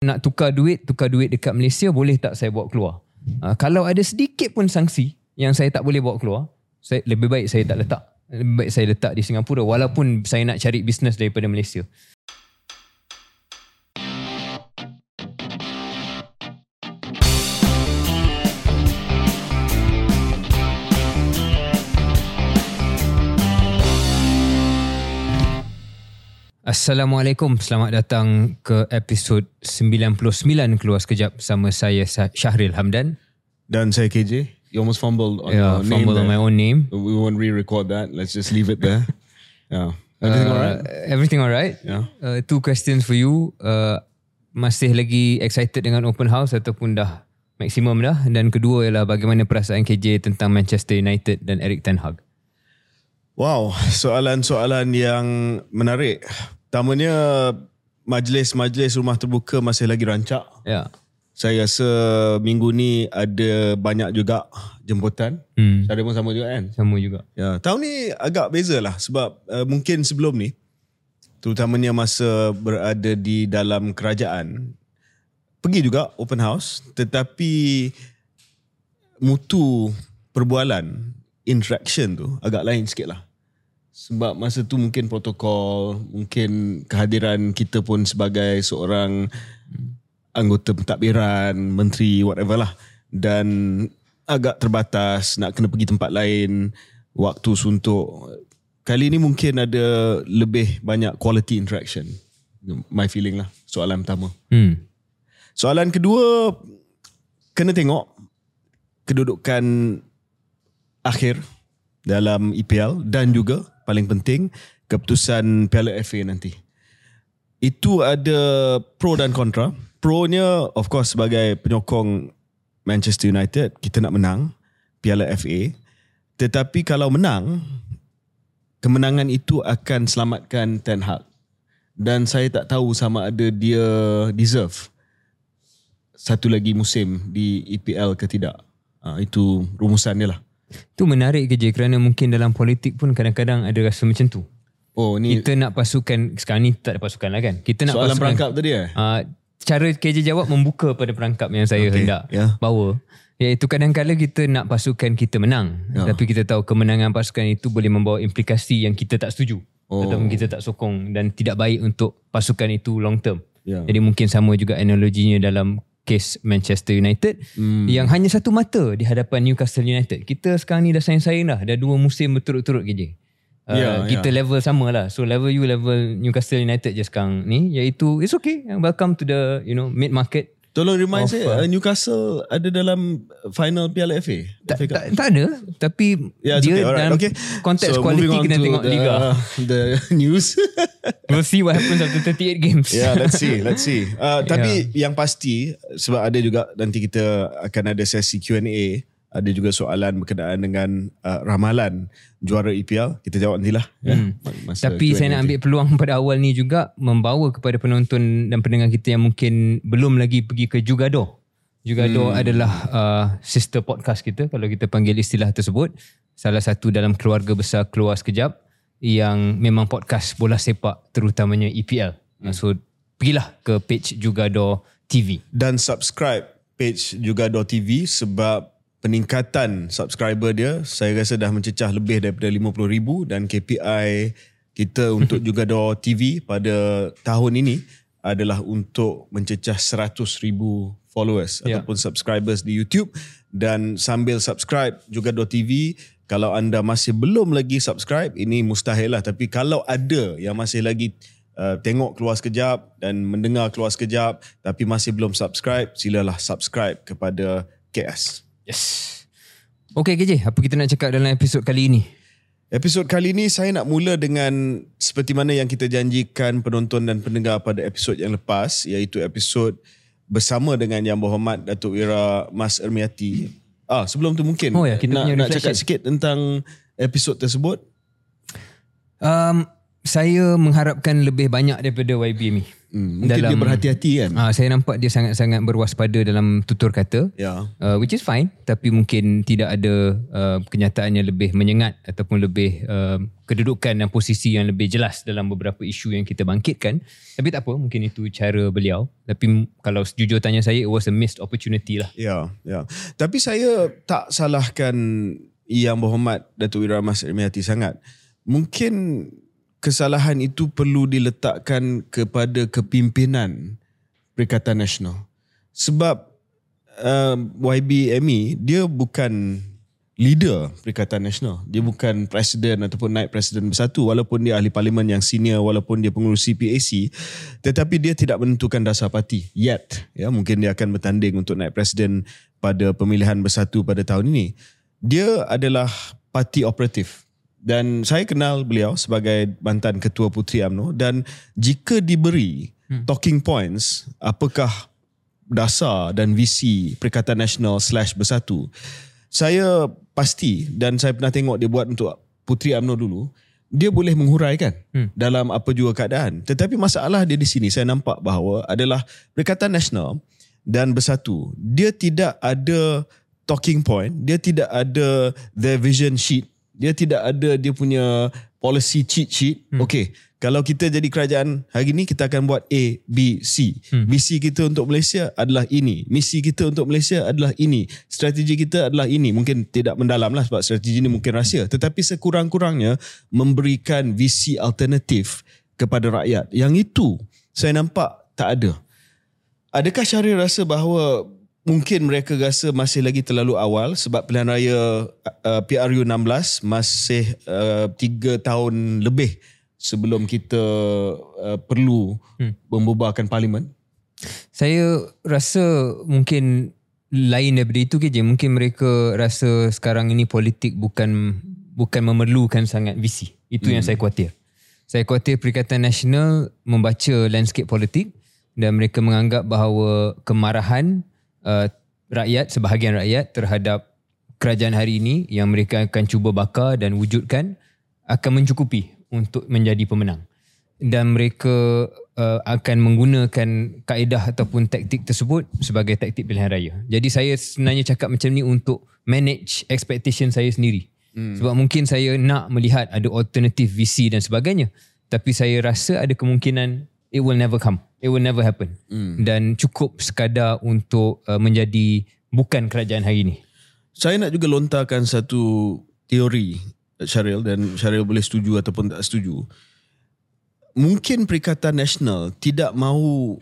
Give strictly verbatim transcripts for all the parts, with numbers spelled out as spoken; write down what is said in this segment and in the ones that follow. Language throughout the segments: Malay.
nak tukar duit, tukar duit dekat Malaysia, boleh tak saya bawa keluar? Uh, kalau ada sedikit pun sanksi yang saya tak boleh bawa keluar, saya, lebih baik saya tak letak. Lebih baik saya letak di Singapura walaupun saya nak cari bisnes daripada Malaysia. Assalamualaikum, selamat datang ke episod sembilan puluh sembilan Keluar Sekejap bersama saya Syahril Hamdan. Dan saya K J. You almost fumbled on yeah, your name. Fumbled on my own name. We won't re-record that. Let's just leave it there. Yeah. Everything uh, alright? Everything alright. Yeah. Uh, two questions for you. Uh, masih lagi excited dengan open house ataupun dah maksimum dah? Dan kedua ialah bagaimana perasaan K J tentang Manchester United dan Erik ten Hag? Wow, soalan-soalan yang menarik. Pertamanya, majlis-majlis rumah terbuka masih lagi rancak. Ya. Saya rasa minggu ni ada banyak juga jemputan. Hmm. Saya pun sama juga kan? Sama juga. Ya, tahun ni agak beza lah sebab uh, mungkin sebelum ni, terutamanya masa berada di dalam kerajaan, pergi juga open house, tetapi mutu perbualan, interaction tu agak lain sikit lah. Sebab masa tu mungkin protokol, mungkin kehadiran kita pun sebagai seorang anggota pentadbiran, menteri, whatever lah. Dan agak terbatas, nak kena pergi tempat lain, waktu suntuk. Kali ni mungkin ada lebih banyak quality interaction. My feeling lah, soalan pertama. Hmm. Soalan kedua, kena tengok kedudukan akhir dalam E P L dan juga paling penting keputusan Piala F A nanti. Itu ada pro dan kontra. Pro-nya of course sebagai penyokong Manchester United, kita nak menang Piala F A. Tetapi kalau menang, kemenangan itu akan selamatkan Ten Hag. Dan saya tak tahu sama ada dia deserve satu lagi musim di E P L ke tidak. Ha, itu rumusan dia lah. Itu menarik kerja kerana mungkin dalam politik pun kadang-kadang ada rasa macam tu. Oh, ni kita nak pasukan, sekarang ni tak ada pasukan lah kan. Kita nak soalan pasukan, perangkap tadi eh? Uh, cara K J jawab membuka pada perangkap yang saya okay. hendak yeah. bawa. Iaitu kadang-kadang kita nak pasukan kita menang. Yeah. Tapi kita tahu kemenangan pasukan itu boleh membawa implikasi yang kita tak setuju. Oh. Ataupun kita tak sokong dan tidak baik untuk pasukan itu long term. Yeah. Jadi mungkin sama juga analoginya dalam kes Manchester United hmm. yang hanya satu mata di hadapan Newcastle United. Kita sekarang ni dah sayang-sayang dah. Dah dua musim berturut-turut K J. Uh, yeah, kita yeah. level sama lah. So level you level Newcastle United je sekarang ni. Iaitu it's okay. Welcome to the you know mid market. Tolong remind of, saya uh, Newcastle ada dalam final Piala F A? Tak, tak, tak ada. Tapi yeah, dia okay, right. dalam okay. konteks so, quality kita tengok the, Liga. The news. We'll see what happens after thirty-eight games. Yeah, let's see. Let's see. Uh, tapi yeah. yang pasti, sebab ada juga nanti kita akan ada sesi Q and A. Ada juga soalan berkenaan dengan uh, ramalan juara E P L. Kita jawab nantilah. Hmm. Ya, tapi Q and A saya nak ambil peluang pada awal ni juga membawa kepada penonton dan pendengar kita yang mungkin belum lagi pergi ke Jugador. Jugador hmm. adalah uh, sister podcast kita kalau kita panggil istilah tersebut. Salah satu dalam keluarga besar Keluar Sekejap yang memang podcast bola sepak terutamanya E P L. Hmm. So pergilah ke page Jugador T V. Dan subscribe page Jugador T V sebab peningkatan subscriber dia saya rasa dah mencecah lebih daripada lima puluh ribu dan K P I kita untuk Jugador T V pada tahun ini adalah untuk mencecah seratus ribu followers yeah. ataupun subscribers di YouTube. Dan sambil subscribe Jugador T V, kalau anda masih belum lagi subscribe, ini mustahil lah, tapi kalau ada yang masih lagi uh, tengok Keluar Sekejap dan mendengar Keluar Sekejap tapi masih belum subscribe, silalah subscribe kepada K S. Yes. Okay K J, apa kita nak cakap dalam episod kali ini? Episod kali ini saya nak mula dengan seperti mana yang kita janjikan penonton dan pendengar pada episod yang lepas, iaitu episod bersama dengan Yang Berhormat Datuk Ira Mas Ermiati. Ah, sebelum tu mungkin oh, ya, kita nak, nak cakap sikit tentang episod tersebut. Um, saya mengharapkan lebih banyak daripada Y B M I. Hmm, mungkin dalam, dia berhati-hati kan. Uh, saya nampak dia sangat-sangat berwaspada dalam tutur kata. Yeah. Uh, which is fine. Tapi mungkin tidak ada uh, kenyataan yang lebih menyengat ataupun lebih uh, kedudukan dan posisi yang lebih jelas dalam beberapa isu yang kita bangkitkan. Tapi tak apa, mungkin itu cara beliau. Tapi kalau jujur tanya saya, it was a missed opportunity lah. Ya, yeah, ya. Yeah. Tapi saya tak salahkan Yang Berhormat Datuk Ira Ahmad Saidiati sangat. Mungkin kesalahan itu perlu diletakkan kepada kepimpinan Perikatan Nasional. Sebab uh, Y B M E dia bukan leader Perikatan Nasional. Dia bukan presiden ataupun naib presiden bersatu, walaupun dia ahli parlimen yang senior, walaupun dia pengurusi P A C, tetapi dia tidak menentukan dasar parti yet. Ya, mungkin dia akan bertanding untuk naib presiden pada pemilihan bersatu pada tahun ini. Dia adalah parti operatif. Dan saya kenal beliau sebagai mantan Ketua Puteri U M N O, dan jika diberi hmm. talking points, apakah dasar dan visi Perikatan Nasional slash Bersatu, saya pasti, dan saya pernah tengok dia buat untuk Puteri U M N O dulu, dia boleh menghuraikan hmm. dalam apa jua keadaan. Tetapi masalah dia di sini, saya nampak bahawa adalah Perikatan Nasional dan Bersatu, dia tidak ada talking point, dia tidak ada their vision sheet, dia tidak ada dia punya policy cheat sheet. Hmm. Okey, kalau kita jadi kerajaan hari ni, kita akan buat A, B, C. Hmm. Visi kita untuk Malaysia adalah ini. Misi kita untuk Malaysia adalah ini. Strategi kita adalah ini. Mungkin tidak mendalam lah sebab strategi ini mungkin rahsia. Tetapi sekurang-kurangnya memberikan visi alternatif kepada rakyat. Yang itu saya nampak tak ada. Adakah Syahrir rasa bahawa mungkin mereka rasa masih lagi terlalu awal sebab pilihan raya uh, P R U enam belas masih uh, tiga tahun lebih sebelum kita uh, perlu hmm. membubarkan parlimen? Saya rasa mungkin lain daripada itu ke je. Mungkin mereka rasa sekarang ini politik bukan bukan memerlukan sangat visi. Itu hmm. yang saya khawatir. Saya khawatir Perikatan Nasional membaca landscape politik dan mereka menganggap bahawa kemarahan Uh, rakyat, sebahagian rakyat terhadap kerajaan hari ini yang mereka akan cuba bakar dan wujudkan akan mencukupi untuk menjadi pemenang, dan mereka uh, akan menggunakan kaedah ataupun taktik tersebut sebagai taktik pilihan raya. Jadi saya sebenarnya cakap macam ni untuk manage expectation saya sendiri. hmm. Sebab mungkin saya nak melihat ada alternatif visi dan sebagainya, tapi saya rasa ada kemungkinan it will never come. It will never happen. Hmm. Dan cukup sekadar untuk uh, menjadi bukan kerajaan hari ini. Saya nak juga lontarkan satu teori, Syaril, dan Syaril boleh setuju ataupun tak setuju. Mungkin Perikatan Nasional tidak mahu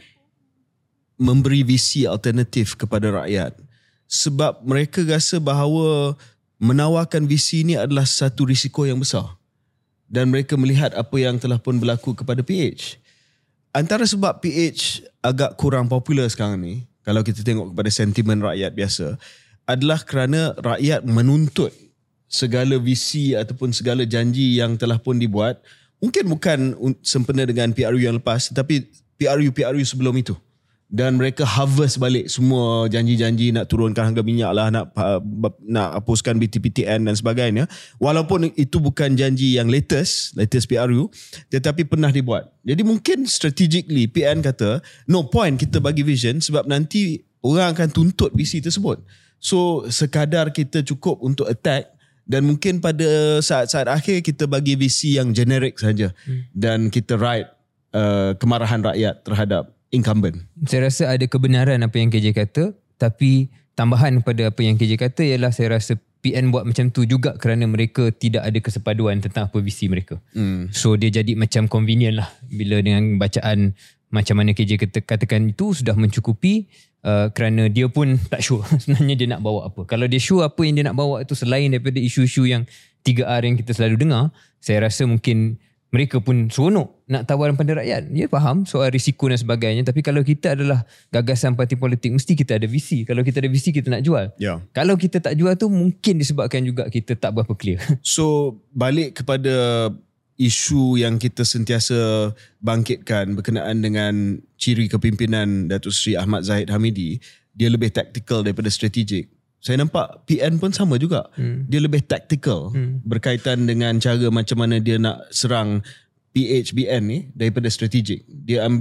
memberi visi alternatif kepada rakyat sebab mereka rasa bahawa menawarkan visi ini adalah satu risiko yang besar. Dan mereka melihat apa yang telah pun berlaku kepada P H. Antara sebab P H agak kurang popular sekarang ni, kalau kita tengok kepada sentimen rakyat biasa, adalah kerana rakyat menuntut segala visi ataupun segala janji yang telah pun dibuat, mungkin bukan sempena dengan P R U yang lepas, tetapi P R U-P R U sebelum itu. Dan mereka harvest balik semua janji-janji nak turunkan harga minyak lah, nak nak hapuskan B T P T N dan sebagainya. Walaupun itu bukan janji yang latest, latest P R U, tetapi pernah dibuat. Jadi mungkin strategically P N kata, no point kita bagi vision sebab nanti orang akan tuntut visi tersebut. So sekadar kita cukup untuk attack, dan mungkin pada saat-saat akhir kita bagi visi yang generic saja. Hmm. Dan kita ride uh, kemarahan rakyat terhadap incumbent. Saya rasa ada kebenaran apa yang K J kata, tapi tambahan pada apa yang K J kata ialah saya rasa P N buat macam tu juga kerana mereka tidak ada kesepaduan tentang apa visi mereka. Hmm. So dia jadi macam convenient lah bila dengan bacaan macam mana K J kata, katakan itu sudah mencukupi uh, kerana dia pun tak sure sebenarnya dia nak bawa apa. Kalau dia sure apa yang dia nak bawa itu selain daripada isu-isu yang tiga R yang kita selalu dengar, saya rasa mungkin mereka pun seronok nak tawaran pada rakyat. Dia faham soal risiko dan sebagainya. Tapi kalau kita adalah gagasan parti politik, mesti kita ada visi. Kalau kita ada visi, kita nak jual. Yeah. Kalau kita tak jual tu, mungkin disebabkan juga kita tak berapa clear. So, balik kepada isu yang kita sentiasa bangkitkan berkenaan dengan ciri kepimpinan Datuk Seri Ahmad Zahid Hamidi, dia lebih taktikal daripada strategik. Saya nampak P N pun sama juga. Hmm. Dia lebih tactical hmm. berkaitan dengan cara macam mana dia nak serang P H B N ni daripada strategik. Dia ambil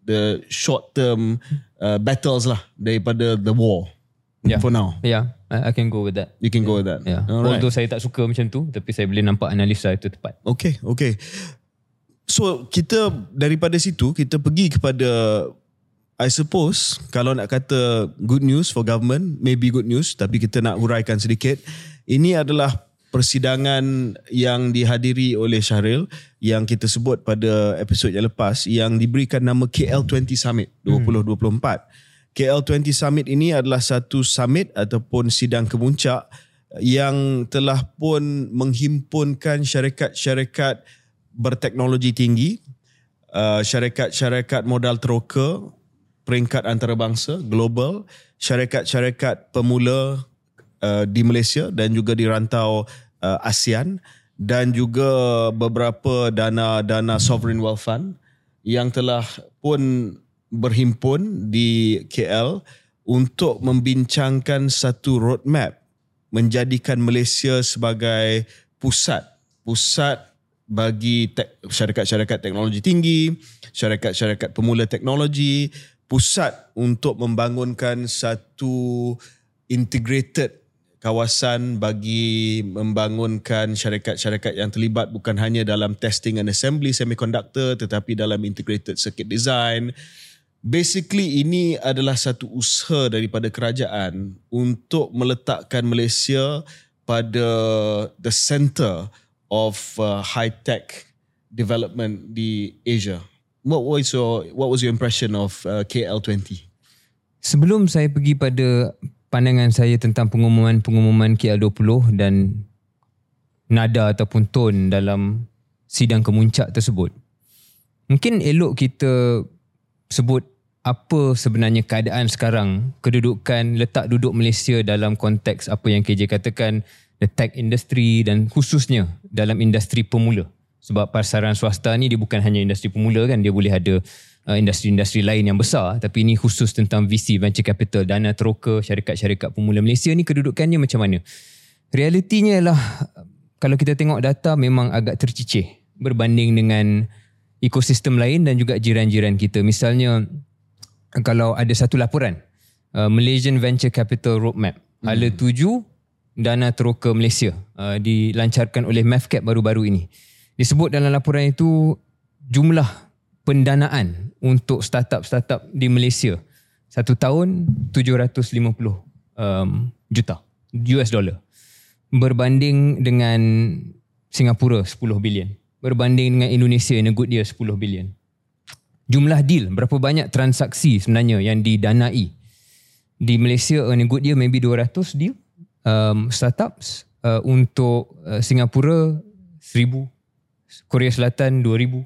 the short term uh, battles lah daripada the war. Yeah. For now. Yeah, I, I can go with that. You can yeah. go with that. Yeah. Alright. Although saya tak suka macam tu, tapi saya boleh nampak analisa itu tepat. Okay, okay. So kita daripada situ kita pergi kepada, I suppose kalau nak kata good news for government, maybe good news, tapi kita nak huraikan sedikit. Ini adalah persidangan yang dihadiri oleh Syahril yang kita sebut pada episod yang lepas, yang diberikan nama K L twenty Summit dua ribu dua puluh empat. Hmm. K L twenty Summit ini adalah satu summit ataupun sidang kemuncak yang telah pun menghimpunkan syarikat-syarikat berteknologi tinggi, uh, syarikat-syarikat modal teroka, peringkat antarabangsa, global, syarikat-syarikat pemula uh, di Malaysia dan juga di rantau uh, ASEAN, dan juga beberapa dana-dana sovereign wealth fund yang telah pun berhimpun di K L untuk membincangkan satu roadmap menjadikan Malaysia sebagai pusat pusat bagi te- syarikat-syarikat teknologi tinggi, syarikat-syarikat pemula teknologi, pusat untuk membangunkan satu integrated kawasan bagi membangunkan syarikat-syarikat yang terlibat bukan hanya dalam testing and assembly semiconductor tetapi dalam integrated circuit design. Basically ini adalah satu usaha daripada kerajaan untuk meletakkan Malaysia pada the center of uh, high tech development di Asia. What was your what was your impression of uh, K L twenty? Sebelum saya pergi pada pandangan saya tentang pengumuman-pengumuman K L dua puluh dan nada ataupun tone dalam sidang kemuncak tersebut, mungkin elok kita sebut apa sebenarnya keadaan sekarang, kedudukan, letak duduk Malaysia dalam konteks apa yang K J katakan, the tech industry dan khususnya dalam industri pemula. Sebab pasaran swasta ni dia bukan hanya industri pemula kan, dia boleh ada uh, industri-industri lain yang besar, tapi ini khusus tentang V C, venture capital, dana teroka, syarikat-syarikat pemula Malaysia ni kedudukannya macam mana. Realitinya ialah kalau kita tengok data memang agak tercicir berbanding dengan ekosistem lain dan juga jiran-jiran kita. Misalnya kalau ada satu laporan uh, Malaysian Venture Capital Roadmap, hmm. hala tuju dana teroka Malaysia uh, dilancarkan oleh MAVCAP baru-baru ini. Disebut dalam laporan itu jumlah pendanaan untuk startup-startup di Malaysia satu tahun tujuh ratus lima puluh um, juta U S dollar, berbanding dengan Singapura sepuluh bilion, berbanding dengan Indonesia in a good year sepuluh bilion. Jumlah deal, berapa banyak transaksi sebenarnya yang didanai di Malaysia in a good year, maybe dua ratus deal um, startups, uh, untuk uh, Singapura seribu, Korea Selatan dua ribu.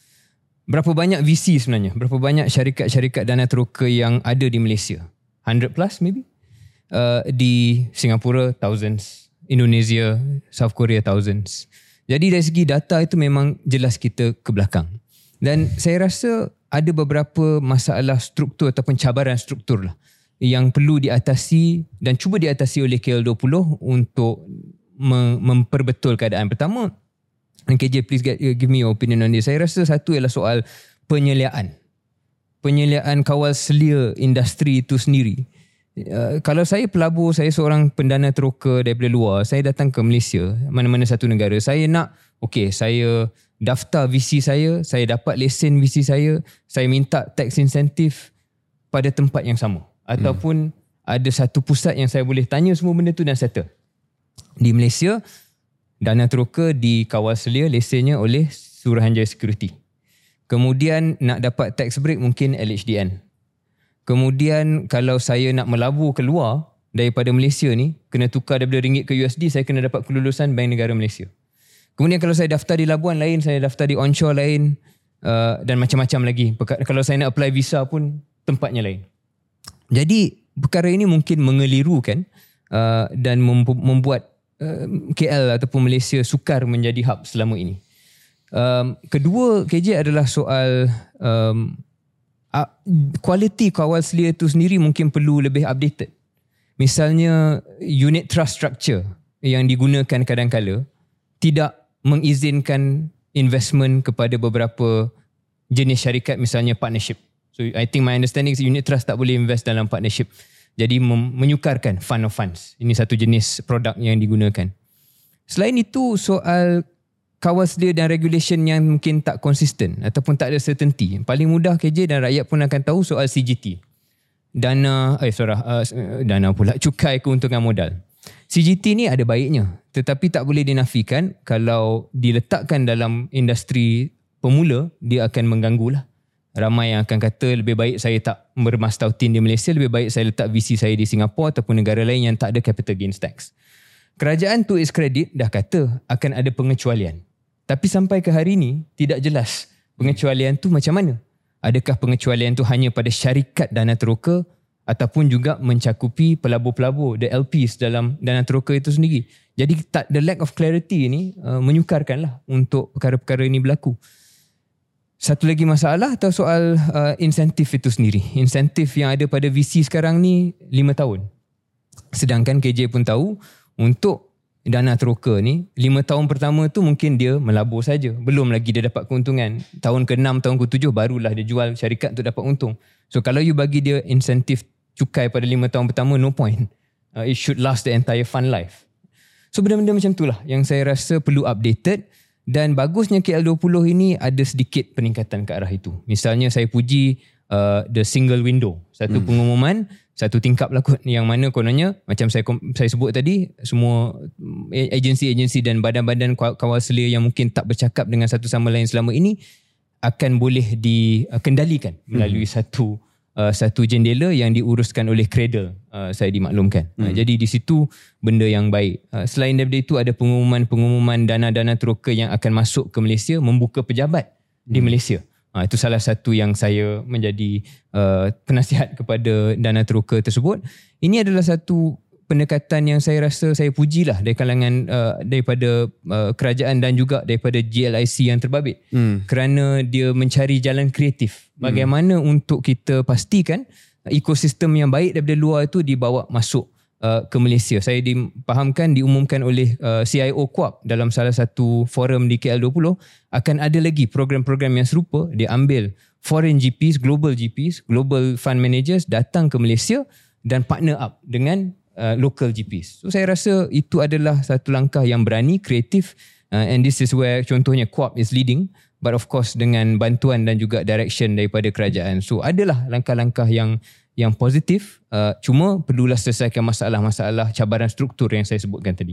Berapa banyak V C sebenarnya, berapa banyak syarikat-syarikat dana teroka yang ada di Malaysia, one hundred plus maybe. Uh, di Singapura thousands, Indonesia, South Korea thousands. Jadi dari segi data itu memang jelas kita ke belakang. Dan saya rasa ada beberapa masalah struktur ataupun cabaran struktur lah yang perlu diatasi dan cuba diatasi oleh K L dua puluh untuk memperbetul keadaan. Pertama, K J please get, give me your opinion on this. Saya rasa satu ialah soal penyeliaan. Penyeliaan kawal selia industri itu sendiri. Uh, kalau saya pelabur, saya seorang pendana teroka daripada luar, saya datang ke Malaysia, mana-mana satu negara, saya nak, okay, saya daftar V C saya, saya dapat lesen V C saya, saya minta tax incentive pada tempat yang sama. Ataupun hmm. ada satu pusat yang saya boleh tanya semua benda tu dan settle. Di Malaysia, dana teroka dikawal selia lesennya oleh Suruhanjaya Security. Kemudian nak dapat tax break mungkin L H D N. Kemudian kalau saya nak melabur keluar daripada Malaysia ni, kena tukar daripada ringgit ke U S D, saya kena dapat kelulusan Bank Negara Malaysia. Kemudian kalau saya daftar di labuan lain, saya daftar di onshore lain, uh, dan macam-macam lagi. Kalau saya nak apply visa pun tempatnya lain. Jadi perkara ini mungkin mengelirukan uh, dan membuat uh, K L ataupun Malaysia sukar menjadi hub selama ini. Um, kedua, K J adalah soal um, uh, kualiti kawal selia itu sendiri mungkin perlu lebih updated. Misalnya unit trust structure yang digunakan kadang-kala tidak mengizinkan investment kepada beberapa jenis syarikat, misalnya partnership. So I think my understanding is unit trust tak boleh invest dalam partnership. Jadi mem- menyukarkan fund of funds. Ini satu jenis produk yang digunakan. Selain itu, soal kawal sedia dan regulation yang mungkin tak konsisten ataupun tak ada certainty. Paling mudah K J dan rakyat pun akan tahu soal C G T. Dana, eh sorry, uh, dana pula, cukai keuntungan modal. C G T ni ada baiknya, tetapi tak boleh dinafikan kalau diletakkan dalam industri pemula, dia akan mengganggulah. Ramai yang akan kata lebih baik saya tak bermastautin di Malaysia, lebih baik saya letak V C saya di Singapura ataupun negara lain yang tak ada capital gains tax. Kerajaan to its credit dah kata akan ada pengecualian. Tapi sampai ke hari ini tidak jelas pengecualian tu macam mana. Adakah pengecualian tu hanya pada syarikat dana teroka ataupun juga mencakupi pelabur-pelabur, the L Ps dalam dana teroka itu sendiri. Jadi tak, the lack of clarity ni uh, menyukarkanlah untuk perkara-perkara ini berlaku. Satu lagi masalah atau soal uh, insentif itu sendiri. Insentif yang ada pada V C sekarang ni lima tahun. Sedangkan K J pun tahu untuk dana teroka ni lima tahun pertama tu mungkin dia melabur saja, belum lagi dia dapat keuntungan. Tahun ke enam, tahun ke tujuh barulah dia jual syarikat untuk dapat untung. So kalau you bagi dia insentif cukai pada lima tahun pertama, no point. Uh, it should last the entire fund life. So benda-benda macam itulah yang saya rasa perlu updated, dan bagusnya K L dua puluh ini ada sedikit peningkatan ke arah itu. Misalnya saya puji uh, the single window, satu hmm. pengumuman satu tingkap lah kot, yang mana kononnya macam saya saya sebut tadi, semua agensi-agensi dan badan-badan kawal selia yang mungkin tak bercakap dengan satu sama lain selama ini akan boleh dikendalikan melalui hmm. satu uh, satu jendela yang diuruskan oleh Cradle, uh, saya dimaklumkan. Hmm. Uh, jadi di situ benda yang baik. Uh, selain daripada itu ada pengumuman-pengumuman dana-dana teroka yang akan masuk ke Malaysia, membuka pejabat hmm. di Malaysia. Ha, itu salah satu yang saya menjadi uh, penasihat kepada dana teroka tersebut. Ini adalah satu pendekatan yang saya rasa saya pujilah dari kalangan uh, daripada uh, kerajaan dan juga daripada G L I C yang terbabit. Hmm. Kerana dia mencari jalan kreatif. Bagaimana hmm. untuk kita pastikan ekosistem yang baik daripada luar itu dibawa masuk Uh, ke Malaysia. Saya dipahamkan, diumumkan oleh uh, C I O Kuap dalam salah satu forum di K L dua puluh, akan ada lagi program-program yang serupa. Dia ambil foreign G Ps, global G Ps, global fund managers datang ke Malaysia dan partner up dengan uh, local G Ps. So saya rasa itu adalah satu langkah yang berani, kreatif, uh, and this is where contohnya Kuap is leading, but of course dengan bantuan dan juga direction daripada kerajaan. So adalah langkah-langkah yang yang positif, uh, cuma perlulah selesaikan masalah-masalah cabaran struktur yang saya sebutkan tadi.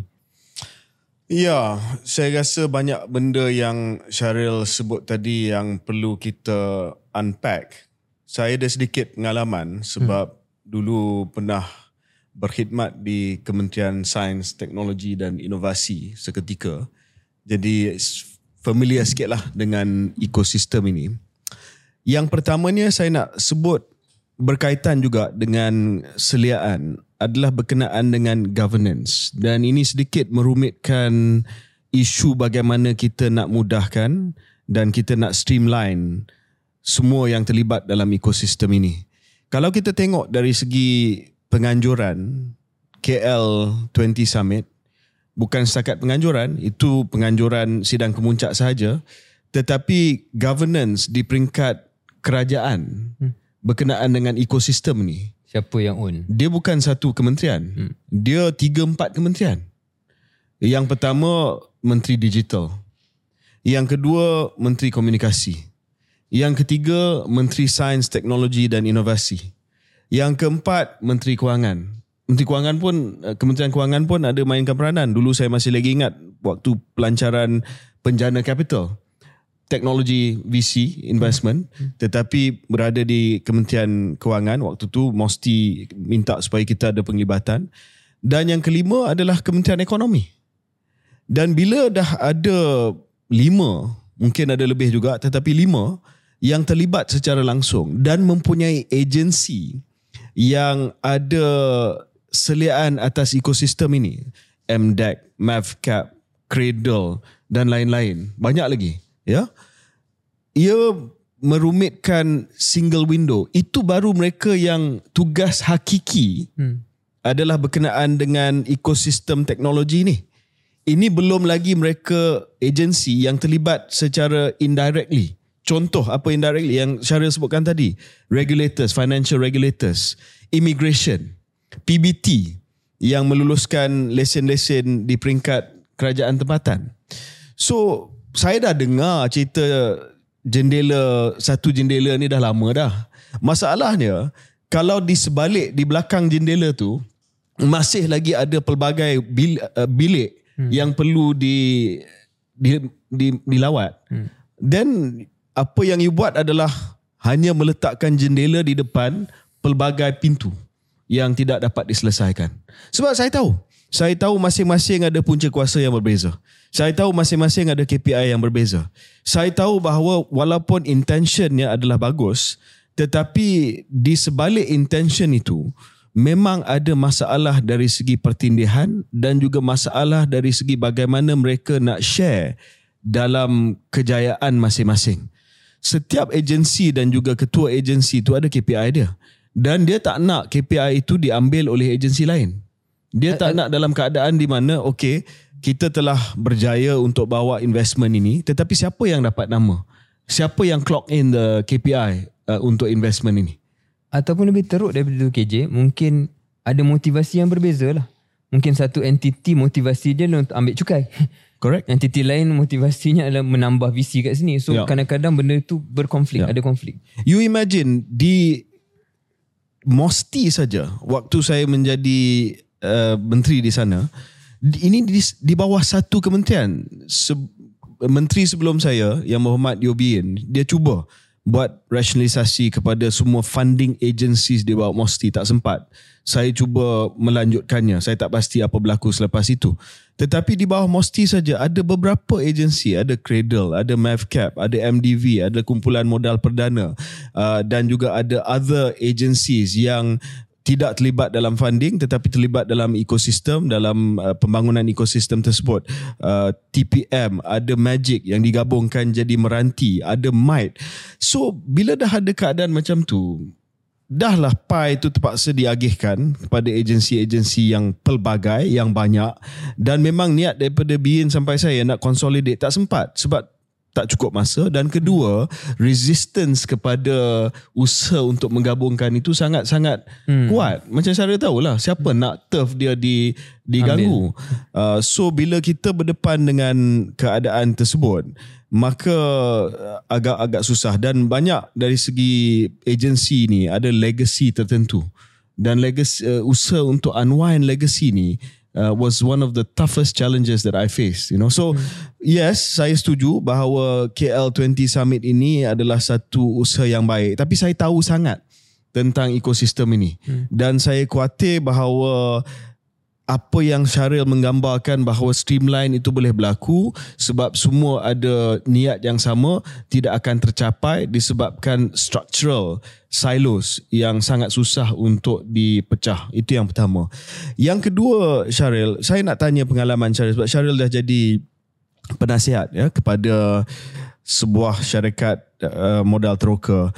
Ya, saya rasa banyak benda yang Syaril sebut tadi yang perlu kita unpack. Saya ada sedikit pengalaman sebab hmm. dulu pernah berkhidmat di Kementerian Sains, Teknologi dan Inovasi seketika. Jadi familiar sikitlah dengan ekosistem ini. Yang pertamanya saya nak sebut berkaitan juga dengan seliaan adalah berkenaan dengan governance, dan ini sedikit merumitkan isu bagaimana kita nak mudahkan dan kita nak streamline semua yang terlibat dalam ekosistem ini. Kalau kita tengok dari segi penganjuran K L dua puluh Summit, bukan setakat penganjuran, itu penganjuran sidang kemuncak sahaja, tetapi governance di peringkat kerajaan hmm. berkenaan dengan ekosistem ni. Siapa yang own? Dia bukan satu kementerian. Hmm. Dia tiga empat kementerian. Yang pertama, Menteri Digital. Yang kedua, Menteri Komunikasi. Yang ketiga, Menteri Sains, Teknologi dan Inovasi. Yang keempat, Menteri Kewangan. Menteri Kewangan pun, Kementerian Kewangan pun ada mainkan peranan. Dulu saya masih lagi ingat waktu pelancaran Penjana Capital. Teknologi V C investment, hmm. tetapi berada di Kementerian Kewangan waktu tu, mesti minta supaya kita ada penglibatan. Dan yang kelima adalah Kementerian Ekonomi. Dan bila dah ada lima, mungkin ada lebih juga, tetapi lima yang terlibat secara langsung dan mempunyai agensi yang ada seliaan atas ekosistem ini, M D E C, MAVCAP, Cradle dan lain-lain, banyak lagi. Ya, ia merumitkan single window. Itu baru mereka yang tugas hakiki hmm. adalah berkenaan dengan ekosistem teknologi ni. Ini belum lagi mereka agensi yang terlibat secara indirectly. contoh apa indirectly yang Syaril sebutkan tadi, regulators, financial regulators, immigration, P B T yang meluluskan lesen-lesen di peringkat kerajaan tempatan. So saya dah dengar cerita jendela, satu jendela ni dah lama dah. Masalahnya kalau di sebalik, di belakang jendela tu masih lagi ada pelbagai bil, uh, bilik hmm. yang perlu di, di, di dilawat. Hmm. Then apa yang you buat adalah hanya meletakkan jendela di depan pelbagai pintu yang tidak dapat diselesaikan. Sebab saya tahu, saya tahu masing-masing ada punca kuasa yang berbeza. Saya tahu masing-masing ada K P I yang berbeza. Saya tahu bahawa walaupun intentionnya adalah bagus, tetapi di sebalik intention itu memang ada masalah dari segi pertindihan dan juga masalah dari segi bagaimana mereka nak share dalam kejayaan masing-masing. Setiap agensi dan juga ketua agensi itu ada K P I dia. Dan dia tak nak K P I itu diambil oleh agensi lain. Dia tak nak dalam keadaan di mana, okey, kita telah berjaya untuk bawa investment ini, tetapi siapa yang dapat nama? Siapa yang clock in the K P I uh, untuk investment ini? Ataupun lebih teruk daripada itu K J, mungkin ada motivasi yang berbeza lah. Mungkin satu entiti motivasi dia untuk ambil cukai. Correct. Entiti lain motivasinya adalah menambah visi kat sini. So yeah. kadang-kadang benda itu berkonflik, yeah. ada konflik. You imagine di Mosti saja, waktu saya menjadi uh, menteri di sana, ini di, di bawah satu kementerian. Se, menteri sebelum saya, Yang Berhormat Yeo Bee Yin, dia cuba buat rasionalisasi kepada semua funding agencies di bawah Mosti, tak sempat. Saya cuba melanjutkannya. Saya tak pasti apa berlaku selepas itu. Tetapi di bawah Mosti saja ada beberapa agensi, ada Cradle, ada Mavcap, ada M D V, ada Kumpulan Modal Perdana uh, dan juga ada other agencies yang tidak terlibat dalam funding tetapi terlibat dalam ekosistem, dalam uh, pembangunan ekosistem tersebut. Uh, T P M, ada Magic yang digabungkan jadi Meranti, ada Might. So bila dah ada keadaan macam tu, dahlah pie itu terpaksa diagihkan kepada agensi-agensi yang pelbagai, yang banyak, dan memang niat daripada B I N sampai saya nak consolidate tak sempat sebab tak cukup masa, dan kedua resistance kepada usaha untuk menggabungkan itu sangat-sangat hmm. kuat. Macam saya tahulah siapa nak turf dia di diganggu. Uh, so bila kita berdepan dengan keadaan tersebut, maka agak-agak susah, dan banyak dari segi agensi ni ada legacy tertentu, dan legacy uh, usaha untuk unwind legacy ni Uh, was one of the toughest challenges that I faced, you know. So hmm. yes, saya setuju bahawa K L twenty Summit ini adalah satu usaha yang baik, tapi saya tahu sangat tentang ekosistem ini hmm. dan saya khawatir bahawa apa yang Syaril menggambarkan bahawa streamline itu boleh berlaku sebab semua ada niat yang sama, tidak akan tercapai disebabkan structural silos yang sangat susah untuk dipecah. Itu yang pertama. Yang kedua, Syaril, saya nak tanya pengalaman Syaril sebab Syaril dah jadi penasihat ya kepada sebuah syarikat uh, modal teroka.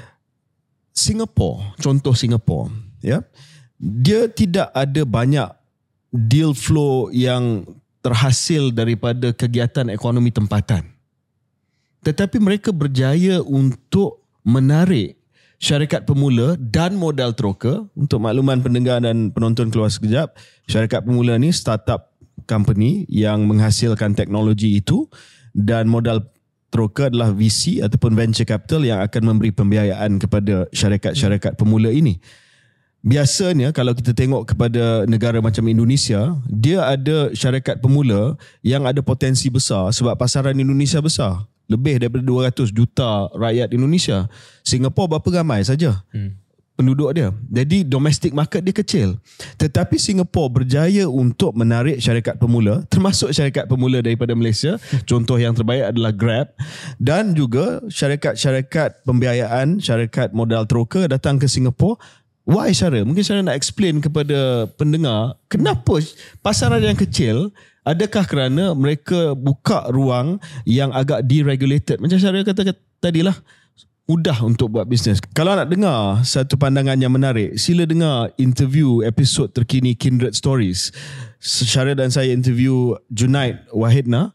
Singapura, contoh Singapura, ya. Dia tidak ada banyak deal flow yang terhasil daripada kegiatan ekonomi tempatan. Tetapi mereka berjaya untuk menarik syarikat pemula dan modal teroka. Untuk makluman pendengar dan penonton keluar sekejap, syarikat pemula ni startup company yang menghasilkan teknologi itu, dan modal teroka adalah V C ataupun venture capital yang akan memberi pembiayaan kepada syarikat-syarikat pemula ini. Biasanya kalau kita tengok kepada negara macam Indonesia, dia ada syarikat pemula yang ada potensi besar sebab pasaran Indonesia besar. Lebih daripada dua ratus juta rakyat Indonesia. Singapura berapa ramai saja hmm. penduduk dia. Jadi domestic market dia kecil. Tetapi Singapura berjaya untuk menarik syarikat pemula, termasuk syarikat pemula daripada Malaysia. Contoh yang terbaik adalah Grab, dan juga syarikat-syarikat pembiayaan, syarikat modal teroka datang ke Singapura. Why, Syaril? Mungkin Syaril nak explain kepada pendengar kenapa pasaran yang kecil, adakah kerana mereka buka ruang yang agak deregulated? Macam Syaril kata tadilah, mudah untuk buat bisnes. Kalau nak dengar satu pandangan yang menarik, sila dengar interview episod terkini Kindred Stories. Syaril dan saya interview Junaid Wahidna,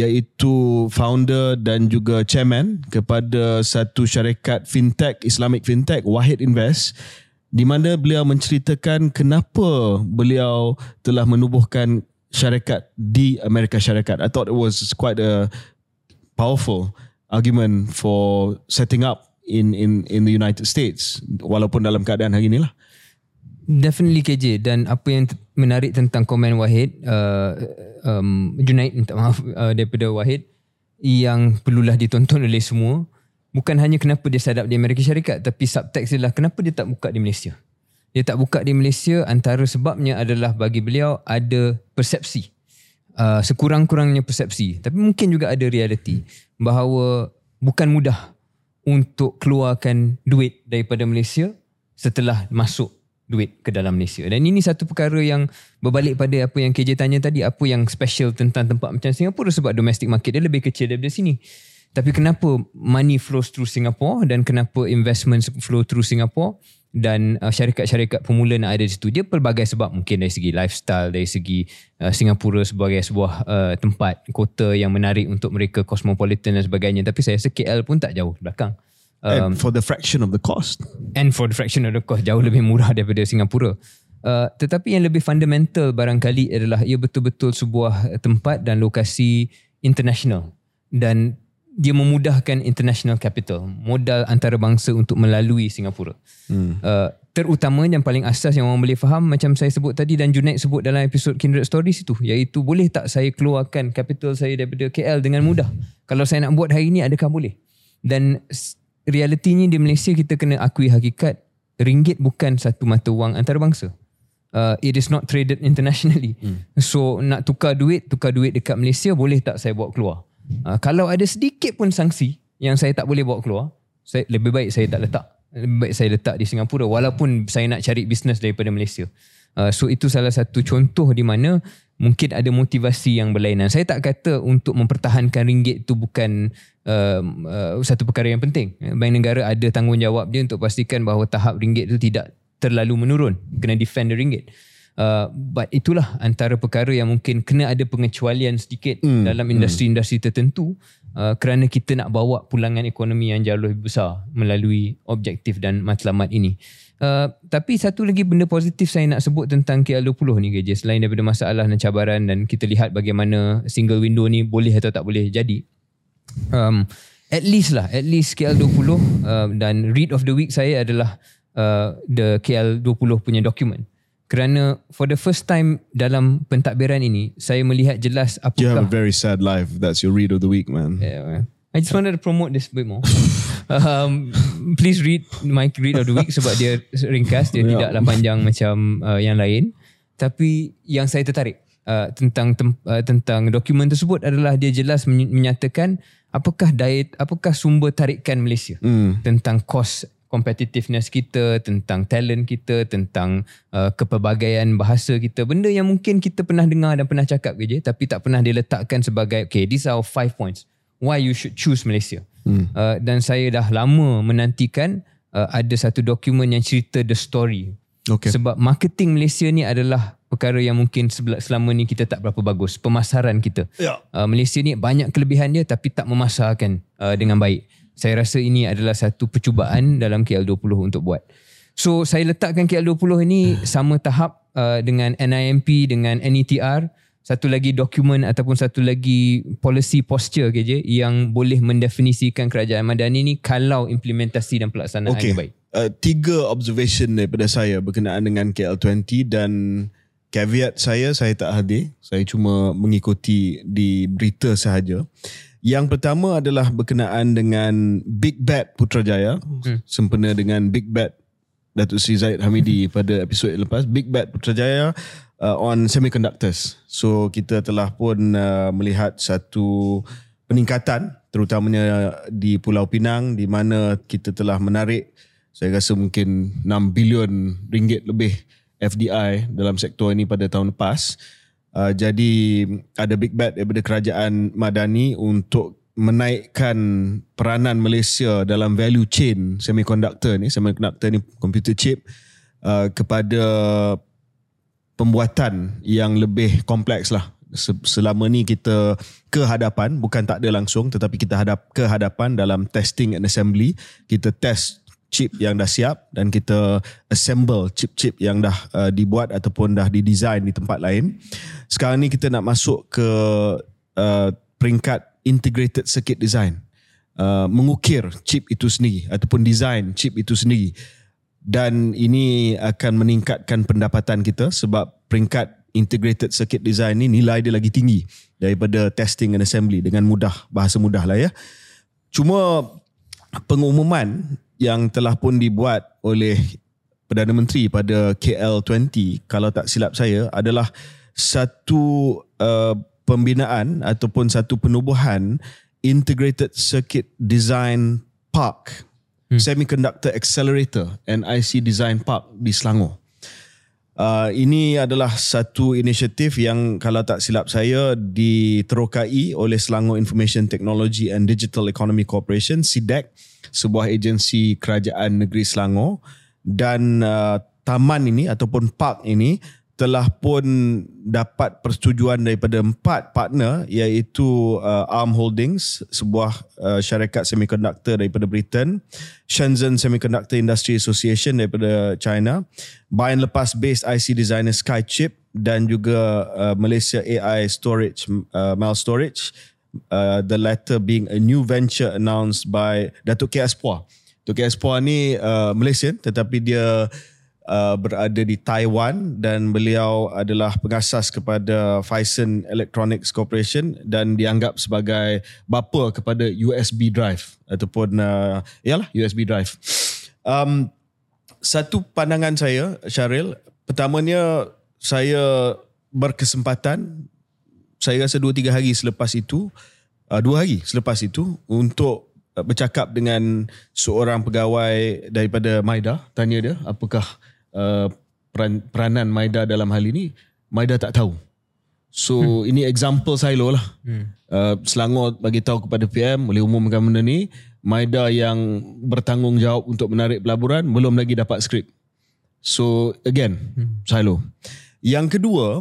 iaitu founder dan juga chairman kepada satu syarikat fintech, Islamic fintech, Wahid Invest, di mana beliau menceritakan kenapa beliau telah menubuhkan syarikat di Amerika Syarikat. I thought it was quite a powerful argument for setting up in in in the United States, walaupun dalam keadaan hari inilah. Definitely K J. Dan apa yang menarik tentang komen Wahid, uh, um, Junaid minta maaf uh, daripada Wahid, yang perlulah ditonton oleh semua, bukan hanya kenapa dia set up di Amerika Syarikat, tapi subtext dia lah kenapa dia tak buka di Malaysia. Dia tak buka di Malaysia, antara sebabnya adalah bagi beliau ada persepsi, uh, sekurang-kurangnya persepsi, tapi mungkin juga ada realiti bahawa bukan mudah untuk keluarkan duit daripada Malaysia setelah masuk duit ke dalam Malaysia. Dan ini satu perkara yang berbalik pada apa yang K J tanya tadi, apa yang special tentang tempat macam Singapura, sebab domestic market dia lebih kecil daripada sini. Tapi kenapa money flows through Singapore dan kenapa investment flow through Singapore dan uh, syarikat-syarikat pemula nak ada di situ? Dia pelbagai sebab, mungkin dari segi lifestyle, dari segi uh, Singapura sebagai sebuah uh, tempat, kota yang menarik untuk mereka, cosmopolitan dan sebagainya. Tapi saya rasa K L pun tak jauh belakang. Um, and for the fraction of the cost. And for the fraction of the cost, jauh lebih murah daripada Singapura. Uh, tetapi yang lebih fundamental barangkali adalah ia betul-betul sebuah tempat dan lokasi international. Dan dia memudahkan international capital, modal antarabangsa untuk melalui Singapura. Hmm. Uh, terutama yang paling asas yang orang boleh faham, macam saya sebut tadi dan Junaid sebut dalam episod Kindred Stories itu, iaitu boleh tak saya keluarkan capital saya daripada K L dengan mudah? Kalau saya nak buat hari ini, adakah boleh? Dan realitinya di Malaysia kita kena akui hakikat, ringgit bukan satu mata wang antarabangsa. Uh, it is not traded internationally. Hmm. So nak tukar duit, tukar duit dekat Malaysia, boleh tak saya bawa keluar? Uh, kalau ada sedikit pun sanksi yang saya tak boleh bawa keluar, saya, lebih baik saya tak letak. Lebih baik saya letak di Singapura walaupun saya nak cari bisnes daripada Malaysia. Uh, so itu salah satu contoh di mana mungkin ada motivasi yang berlainan. Saya tak kata untuk mempertahankan ringgit itu bukan uh, uh, satu perkara yang penting. Bank negara ada tanggungjawab dia untuk pastikan bahawa tahap ringgit itu tidak terlalu menurun. Kena defend the ringgit. Uh, but itulah antara perkara yang mungkin kena ada pengecualian sedikit mm, dalam industri-industri tertentu uh, kerana kita nak bawa pulangan ekonomi yang jauh lebih besar melalui objektif dan matlamat ini. Uh, tapi satu lagi benda positif saya nak sebut tentang K L dua puluh ni, K J, selain daripada masalah dan cabaran dan kita lihat bagaimana single window ni boleh atau tak boleh jadi, um, at least lah at least K L dua puluh uh, dan read of the week saya adalah uh, the K L dua puluh punya dokumen, kerana for the first time dalam pentadbiran ini saya melihat jelas apakah you have a very sad life. That's your read of the week, man. Yeah, man. I just wanted to promote this a bit more. um, please read my read of the week sebab dia ringkas, dia yeah. tidaklah panjang macam uh, yang lain. Tapi yang saya tertarik uh, tentang tem- uh, tentang dokumen tersebut adalah dia jelas menyatakan apakah daya, apakah sumber tarikan Malaysia, mm. tentang cost competitiveness kita, tentang talent kita, tentang uh, kepelbagaian bahasa kita, benda yang mungkin kita pernah dengar dan pernah cakap je, tapi tak pernah diletakkan sebagai okay, these are our five points why you should choose Malaysia. hmm. uh, dan saya dah lama menantikan uh, ada satu dokumen yang cerita the story. Okay. Sebab marketing Malaysia ni adalah perkara yang mungkin selama ni kita tak berapa bagus, pemasaran kita. yeah. uh, Malaysia ni banyak kelebihan dia tapi tak memasarkan uh, dengan baik. Saya rasa ini adalah satu percubaan dalam K L dua puluh untuk buat. So saya letakkan K L dua puluh ini sama tahap uh, dengan N I M P, dengan N E T R, satu lagi dokumen ataupun satu lagi policy posture K J yang boleh mendefinisikan kerajaan Madani ni kalau implementasi dan pelaksanaan okay. baik. Uh, tiga observation daripada saya berkenaan dengan K L dua puluh dan caveat saya, saya tak hadir. Saya cuma mengikuti di berita sahaja. Yang pertama adalah berkenaan dengan Big Bet Putrajaya, hmm. sempena dengan Big Bet Datuk Seri Zahid Hamidi pada episod lepas. Big Bet Putrajaya uh, on semiconductors. So kita telah pun uh, melihat satu peningkatan terutamanya di Pulau Pinang di mana kita telah menarik saya rasa mungkin enam bilion ringgit lebih F D I dalam sektor ini pada tahun lepas. Uh, jadi ada big bet daripada kerajaan Madani untuk menaikkan peranan Malaysia dalam value chain semiconductor ni, semiconductor ni computer chip uh, kepada pembuatan yang lebih kompleks lah. Selama ni kita ke hadapan, bukan tak ada langsung, tetapi kita hadap ke hadapan dalam testing and assembly. Kita test chip yang dah siap dan kita assemble chip-chip yang dah uh, dibuat ataupun dah didesign di tempat lain. Sekarang ni kita nak masuk ke uh, peringkat integrated circuit design. Uh, mengukir chip itu sendiri ataupun design chip itu sendiri. Dan ini akan meningkatkan pendapatan kita sebab peringkat integrated circuit design ni nilai dia lagi tinggi daripada testing and assembly, dengan mudah, bahasa mudah lah ya. Cuma pengumuman yang telah pun dibuat oleh Perdana Menteri pada K L dua puluh, kalau tak silap saya, adalah satu uh, pembinaan ataupun satu penubuhan Integrated Circuit Design Park, hmm. Semiconductor Accelerator and I C Design Park di Selangor. Uh, ini adalah satu inisiatif yang kalau tak silap saya diterokai oleh Selangor Information Technology and Digital Economy Corporation, S I D E C, sebuah agensi kerajaan negeri Selangor. Dan uh, taman ini ataupun park ini telah pun dapat persetujuan daripada empat partner, iaitu uh, Arm Holdings, sebuah uh, syarikat semiconductor daripada Britain, Shenzhen Semiconductor Industry Association daripada China, Bayan Lepas based I C designer Skychip, dan juga uh, Malaysia A I Storage, uh, Mal Storage, uh, the latter being a new venture announced by Datuk K. Aspua. Datuk K. Aspua ni uh, Malaysian tetapi dia Uh, berada di Taiwan dan beliau adalah pengasas kepada Phison Electronics Corporation dan dianggap sebagai bapa kepada U S B drive ataupun uh, yalah U S B drive. Um, satu pandangan saya, Syaril, pertamanya saya berkesempatan, saya rasa dua tiga hari selepas itu, uh, dua hari selepas itu untuk uh, bercakap dengan seorang pegawai daripada Maida, tanya dia apakah Uh, peran, peranan Maida dalam hal ini. Maida tak tahu. So hmm. ini example silo lah. hmm. uh, Selangor bagi tahu kepada P M, boleh umumkan benda ni. Maida yang bertanggungjawab untuk menarik pelaburan belum lagi dapat skrip. So again, hmm. silo. Yang kedua,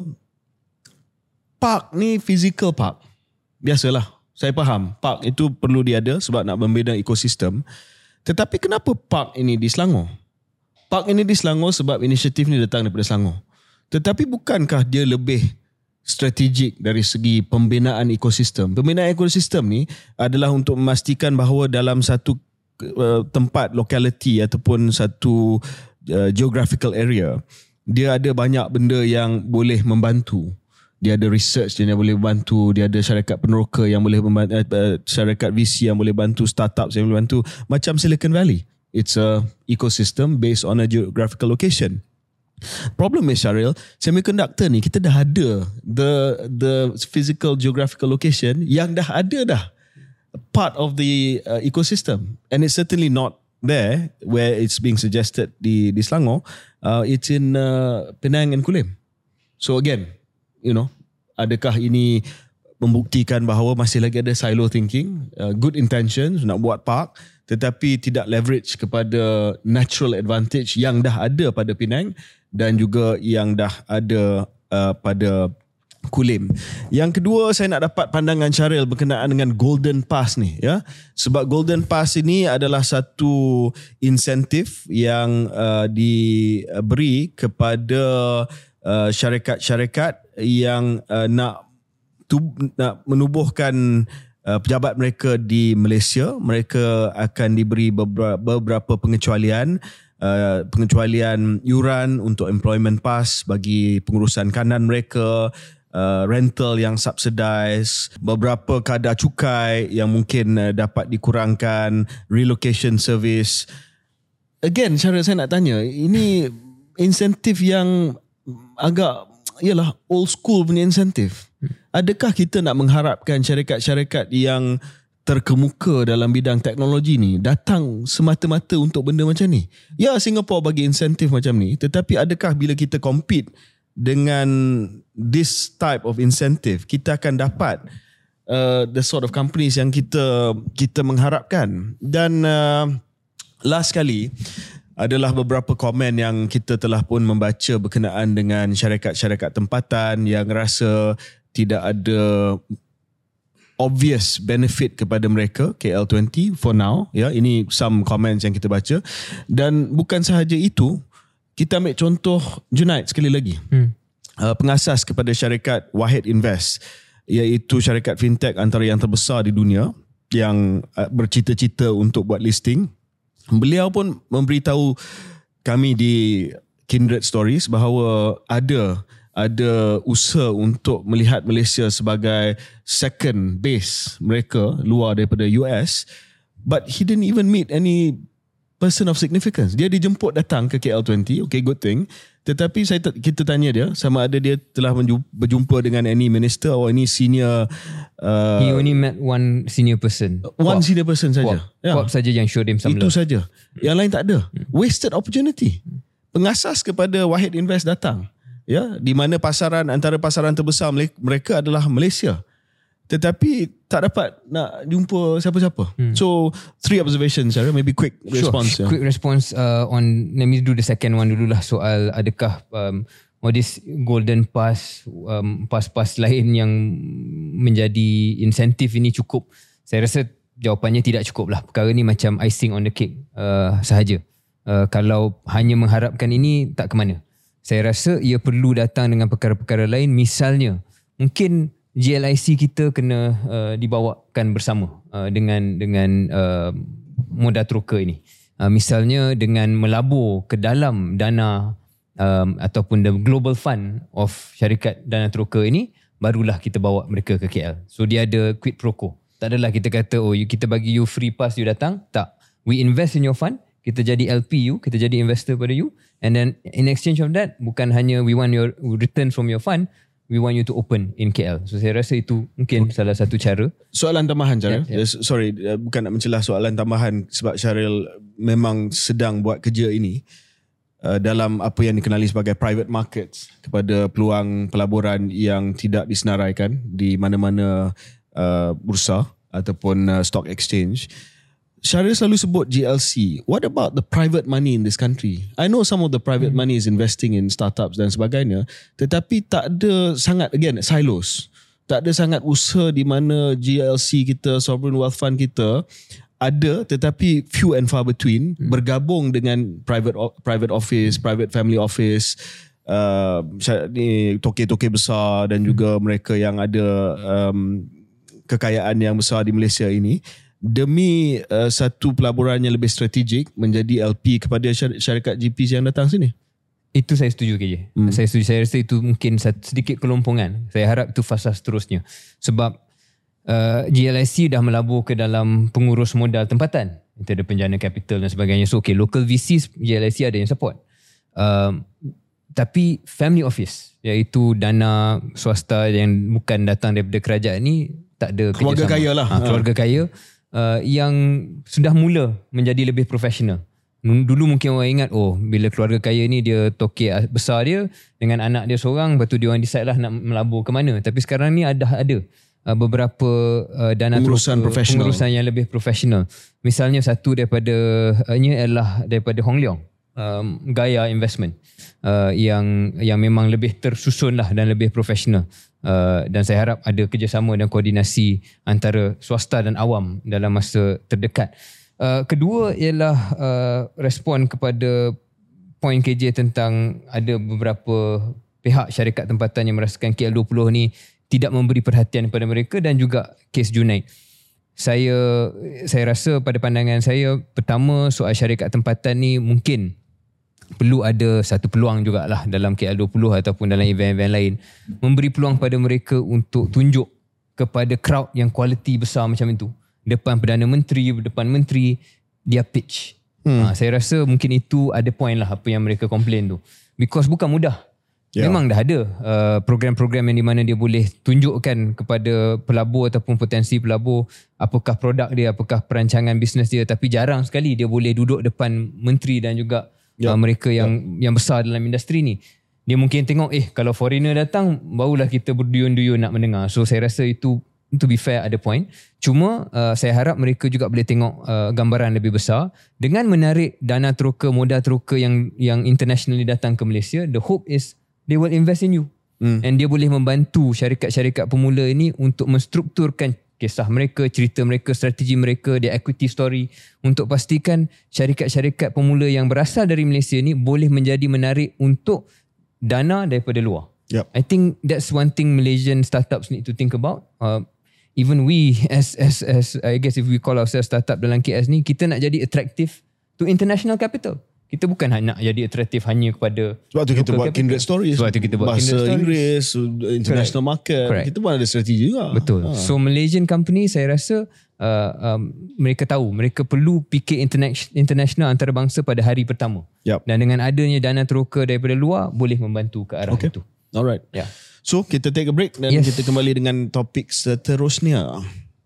park ni physical park. Biasalah, saya faham park itu perlu diada sebab nak membina ekosistem. Tetapi kenapa park ini di Selangor? Park ini di Selangor sebab inisiatif ni datang daripada Selangor. Tetapi bukankah dia lebih strategik dari segi pembinaan ekosistem? Pembinaan ekosistem ni adalah untuk memastikan bahawa dalam satu uh, tempat, lokaliti ataupun satu uh, geographical area, dia ada banyak benda yang boleh membantu. Dia ada research yang boleh membantu, dia ada syarikat peneroka yang boleh membantu, uh, syarikat V C yang boleh bantu, startups yang boleh bantu, macam Silicon Valley. It's a ecosystem based on a geographical location. Problem is, Syaril, semiconductor ni kita dah ada the the physical geographical location yang dah ada dah part of the uh, ecosystem, and it's certainly not there where it's being suggested di di Selangor. Uh, it's in uh, Penang and Kulim. So again, you know, adakah ini membuktikan bahawa masih lagi ada silo thinking, uh, good intentions nak buat park, tetapi tidak leverage kepada natural advantage yang dah ada pada Penang dan juga yang dah ada uh, pada Kulim. Yang kedua, saya nak dapat pandangan Syaril berkenaan dengan Golden Pass ni, ya. Sebab Golden Pass ini adalah satu insentif yang uh, diberi kepada uh, syarikat-syarikat yang uh, nak tu, nak menubuhkan uh, pejabat mereka di Malaysia. Mereka akan diberi beberapa, beberapa pengecualian, uh, pengecualian yuran untuk employment pass bagi pengurusan kanan mereka, uh, rental yang subsidized, beberapa kadar cukai yang mungkin uh, dapat dikurangkan, relocation service. Again, Syaril, saya nak tanya, ini insentif yang agak, ialah old school punya insentif. Adakah kita nak mengharapkan syarikat-syarikat yang terkemuka dalam bidang teknologi ni datang semata-mata untuk benda macam ni? Ya, Singapore bagi insentif macam ni, tetapi adakah bila kita compete dengan this type of incentive, kita akan dapat uh, the sort of companies yang kita kita mengharapkan. Dan uh, last kali adalah beberapa komen yang kita telah pun membaca berkenaan dengan syarikat-syarikat tempatan yang rasa tidak ada obvious benefit kepada mereka, K L twenty for now. Ya, ini some comments yang kita baca. Dan bukan sahaja itu, kita ambil contoh Junaid sekali lagi. Hmm. Uh, pengasas kepada syarikat Wahid Invest, iaitu syarikat fintech antara yang terbesar di dunia yang uh, bercita-cita untuk buat listing. Beliau pun memberitahu kami di Kindred Stories bahawa ada ada usaha untuk melihat Malaysia sebagai second base mereka luar daripada U S, but he didn't even meet any person of significance. Dia dijemput datang ke K L twenty, okay, good thing. Tetapi saya kita tanya dia sama ada dia telah berjumpa dengan any minister atau any senior. Uh, He only met one senior person. One Kuap. senior person saja. Kuap ya. saja yang showed him some Itu love. saja. Yang lain tak ada. Wasted opportunity. Pengasas kepada Wahid Invest datang. Ya, di mana pasaran antara pasaran terbesar mereka adalah Malaysia. Tetapi tak dapat nak jumpa siapa-siapa. Hmm. So, three observations, Sarah. Maybe quick response. Sure. Yeah. Quick response uh, on, let me do the second one dululah, soal adakah um, all this golden pass, um, pass-pass lain yang menjadi insentif ini cukup. Saya rasa jawapannya tidak cukup lah. Perkara ni macam icing on the cake uh, sahaja. Uh, kalau hanya mengharapkan ini, tak ke mana. Saya rasa ia perlu datang dengan perkara-perkara lain. Misalnya, mungkin G L I C kita kena uh, dibawakan bersama uh, dengan dengan uh, moda troka ini. Uh, misalnya dengan melabur ke dalam dana um, ataupun the global fund of syarikat dana troka ini, barulah kita bawa mereka ke K L. So dia ada quid pro quo. Tak adalah kita kata, oh kita bagi you free pass, you datang. Tak. We invest in your fund. Kita jadi L P you, kita jadi investor pada you. And then in exchange of that, bukan hanya we want your return from your fund, we want you to open in K L. So saya rasa itu mungkin salah satu cara. Soalan tambahan, Syaril. Yeah, yeah. Sorry, bukan nak mencelah soalan tambahan sebab Syaril memang sedang buat kerja ini uh, dalam apa yang dikenali sebagai private markets kepada peluang pelaburan yang tidak disenaraikan di mana-mana uh, bursa ataupun uh, stock exchange. Syaril selalu sebut G L C. What about the private money in this country? I know some of the private hmm. money is investing in startups dan sebagainya, tetapi tak ada sangat, again, silos. Tak ada sangat usaha di mana G L C kita, Sovereign Wealth Fund kita ada, tetapi few and far between, hmm. bergabung dengan private private office, private family office, uh, ni toke-toke besar dan juga hmm. mereka yang ada um, kekayaan yang besar di Malaysia ini, demi uh, satu pelaburan yang lebih strategik menjadi L P kepada syarikat G P yang datang sini. Itu saya setuju K J. Hmm. Saya setuju. Saya rasa itu mungkin sedikit kelompongan. Saya harap itu fasa seterusnya. Sebab uh, G L I C dah melabur ke dalam pengurus modal tempatan. Itu ada penjana capital dan sebagainya. So okay, local V Cs G L I C ada yang support. Um, tapi family office, iaitu dana swasta yang bukan datang daripada kerajaan ni, tak ada keluarga kerjasama. Kaya lah. Ha, keluarga ha. kaya. Uh, yang sudah mula menjadi lebih profesional. Dulu mungkin orang ingat, oh bila keluarga kaya ni dia toke besar dia dengan anak dia seorang, lepas tu dia orang decide lah nak melabur ke mana. Tapi sekarang ni ada ada uh, beberapa uh, dana pengurusan profesional, pengurusan yang lebih profesional. Misalnya satu daripada uh, ini adalah daripada Hong Leong, um, Gaya Investment, uh, yang yang memang lebih tersusun lah dan lebih profesional. Uh, dan saya harap ada kerjasama dan koordinasi antara swasta dan awam dalam masa terdekat. Uh, kedua ialah uh, respon kepada poin K J tentang ada beberapa pihak syarikat tempatan yang merasakan K L twenty ni tidak memberi perhatian kepada mereka, dan juga kes Junaid. Saya saya rasa pada pandangan saya, pertama soal syarikat tempatan ni mungkin perlu ada satu peluang jugalah dalam K L twenty ataupun dalam event-event lain, memberi peluang pada mereka untuk tunjuk kepada crowd yang kualiti besar macam itu, depan Perdana Menteri, depan Menteri, dia pitch. Hmm. Ha, saya rasa mungkin itu ada point lah apa yang mereka komplain tu. Because bukan mudah. Yeah. Memang dah ada uh, program-program yang di mana dia boleh tunjukkan kepada pelabur ataupun potensi pelabur apakah produk dia, apakah perancangan bisnes dia, tapi jarang sekali dia boleh duduk depan menteri dan juga yep. uh, mereka yang yep. yang besar dalam industri ni. Dia mungkin tengok, eh kalau foreigner datang, barulah kita berduyun-duyun nak mendengar. So saya rasa itu to be fair ada point. Cuma uh, saya harap mereka juga boleh tengok uh, gambaran lebih besar dengan menarik dana teroka, modal teroka yang yang internationally datang ke Malaysia. The hope is they will invest in you. Hmm. And dia boleh membantu syarikat-syarikat pemula ini untuk menstrukturkan kisah mereka, cerita mereka, strategi mereka, their equity story untuk pastikan syarikat-syarikat pemula yang berasal dari Malaysia ni boleh menjadi menarik untuk dana daripada luar. Yep. I think that's one thing Malaysian startups need to think about. Uh, even we as as as I guess if we call ourselves startup dalam K S ni, kita nak jadi attractive to international capital. Kita bukan nak jadi atraktif hanya kepada sebab tu kita buat Kindred Stories. Sebab tu kita buat bahasa Kindred Inggeris, international Correct. market. Correct. Kita pun ada strategi juga. Betul. Ha. So Malaysian company saya rasa uh, um, mereka tahu mereka perlu fikir international antarabangsa pada hari pertama. Yep. Dan dengan adanya dana teroka daripada luar boleh membantu ke arah okay. itu. Alright. Yeah. So kita take a break dan Yes. kita kembali dengan topik seterusnya.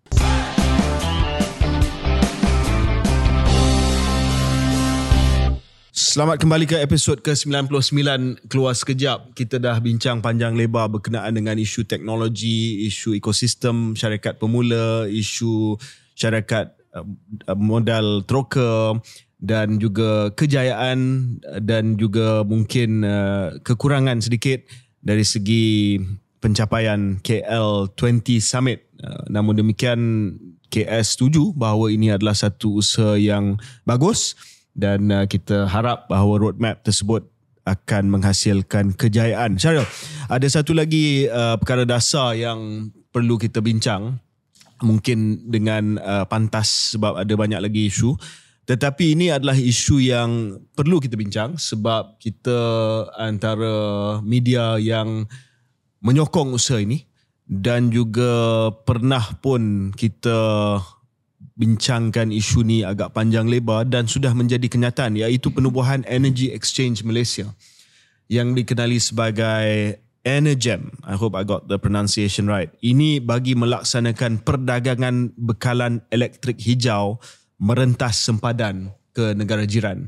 Selamat kembali ke episod ke sembilan puluh sembilan Keluar Sekejap. Kita dah bincang panjang lebar berkenaan dengan isu teknologi, isu ekosistem syarikat pemula, isu syarikat uh, modal teroka dan juga kejayaan dan juga mungkin uh, kekurangan sedikit dari segi pencapaian K L dua puluh Summit. Uh, namun demikian K S setuju bahawa ini adalah satu usaha yang bagus. Dan uh, kita harap bahawa roadmap tersebut akan menghasilkan kejayaan. Syaril, ada satu lagi uh, perkara dasar yang perlu kita bincang, mungkin dengan uh, pantas sebab ada banyak lagi isu, tetapi ini adalah isu yang perlu kita bincang sebab kita antara media yang menyokong usaha ini dan juga pernah pun kita bincangkan isu ni agak panjang lebar dan sudah menjadi kenyataan, iaitu penubuhan Energy Exchange Malaysia yang dikenali sebagai Energem. I hope I got the pronunciation right. Ini bagi melaksanakan perdagangan bekalan elektrik hijau merentas sempadan ke negara jiran.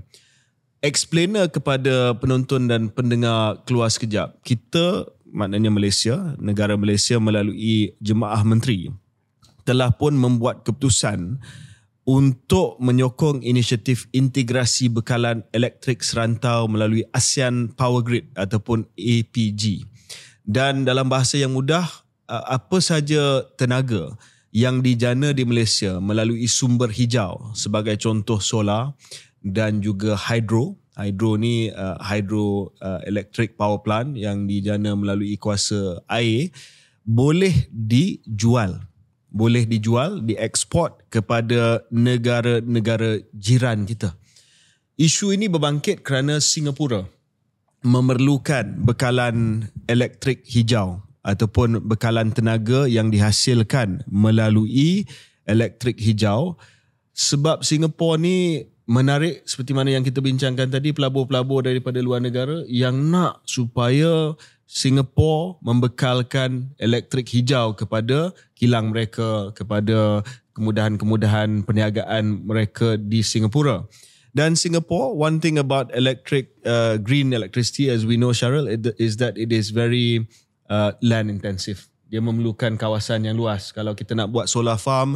Explainer kepada penonton dan pendengar Keluar Sekejap. Kita, maknanya Malaysia, negara Malaysia melalui Jemaah Menteri telah pun membuat keputusan untuk menyokong inisiatif integrasi bekalan elektrik serantau melalui ASEAN Power Grid ataupun A P G. Dan dalam bahasa yang mudah, apa saja tenaga yang dijana di Malaysia melalui sumber hijau sebagai contoh solar dan juga hydro. Hydro ni uh, hydro uh, electric power plant yang dijana melalui kuasa air boleh dijual. boleh dijual, dieksport kepada negara-negara jiran kita. Isu ini berbangkit kerana Singapura memerlukan bekalan elektrik hijau ataupun bekalan tenaga yang dihasilkan melalui elektrik hijau sebab Singapura ni menarik seperti mana yang kita bincangkan tadi, pelabur-pelabur daripada luar negara yang nak supaya Singapura membekalkan elektrik hijau kepada kilang mereka, kepada kemudahan-kemudahan perniagaan mereka di Singapura. Dan Singapore, one thing about electric, uh, green electricity, as we know, Syaril, is that it is very uh, land intensive. Dia memerlukan kawasan yang luas. Kalau kita nak buat solar farm,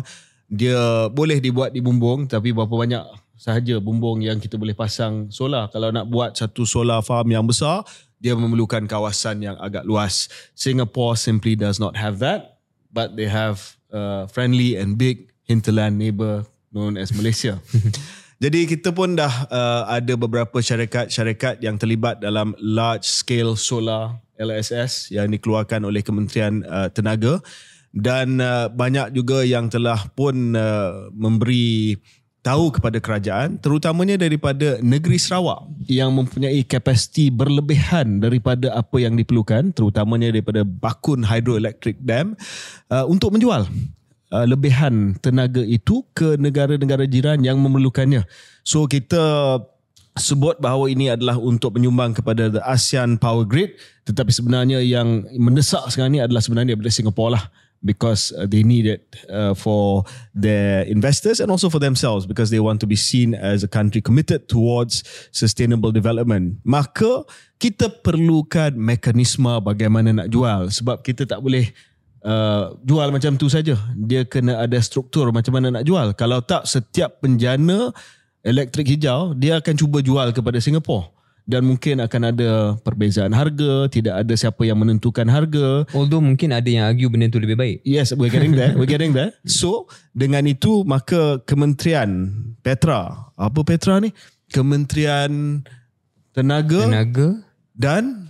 dia boleh dibuat di Bumbung, tapi berapa banyak sahaja bumbung yang kita boleh pasang solar. Kalau nak buat satu solar farm yang besar, dia memerlukan kawasan yang agak luas. Singapore simply does not have that, but they have a friendly and big hinterland neighbour known as Malaysia. Jadi kita pun dah uh, ada beberapa syarikat-syarikat yang terlibat dalam large scale solar L S S yang dikeluarkan oleh Kementerian uh, Tenaga, dan uh, banyak juga yang telah pun uh, memberi tahu kepada kerajaan, terutamanya daripada negeri Sarawak yang mempunyai kapasiti berlebihan daripada apa yang diperlukan, terutamanya daripada Bakun Hydroelectric Dam, uh, untuk menjual uh, lebihan tenaga itu ke negara-negara jiran yang memerlukannya. So kita sebut bahawa ini adalah untuk menyumbang kepada the ASEAN Power Grid, tetapi sebenarnya yang mendesak sekarang ni adalah sebenarnya daripada Singapura lah, because uh, they need it uh, for their investors and also for themselves, because they want to be seen as a country committed towards sustainable development. Maka kita perlukan mekanisme bagaimana nak jual, sebab kita tak boleh uh, jual macam tu saja. Dia kena ada struktur macam mana nak jual. Kalau tak, setiap penjana elektrik hijau dia akan cuba jual kepada Singapura. Dan mungkin akan ada perbezaan harga, tidak ada siapa yang menentukan harga. Although mungkin ada yang argue benda tu lebih baik. Yes, we're getting there. We're getting there. So, dengan itu maka Kementerian Petra, apa Petra ni? Kementerian Tenaga, Tenaga dan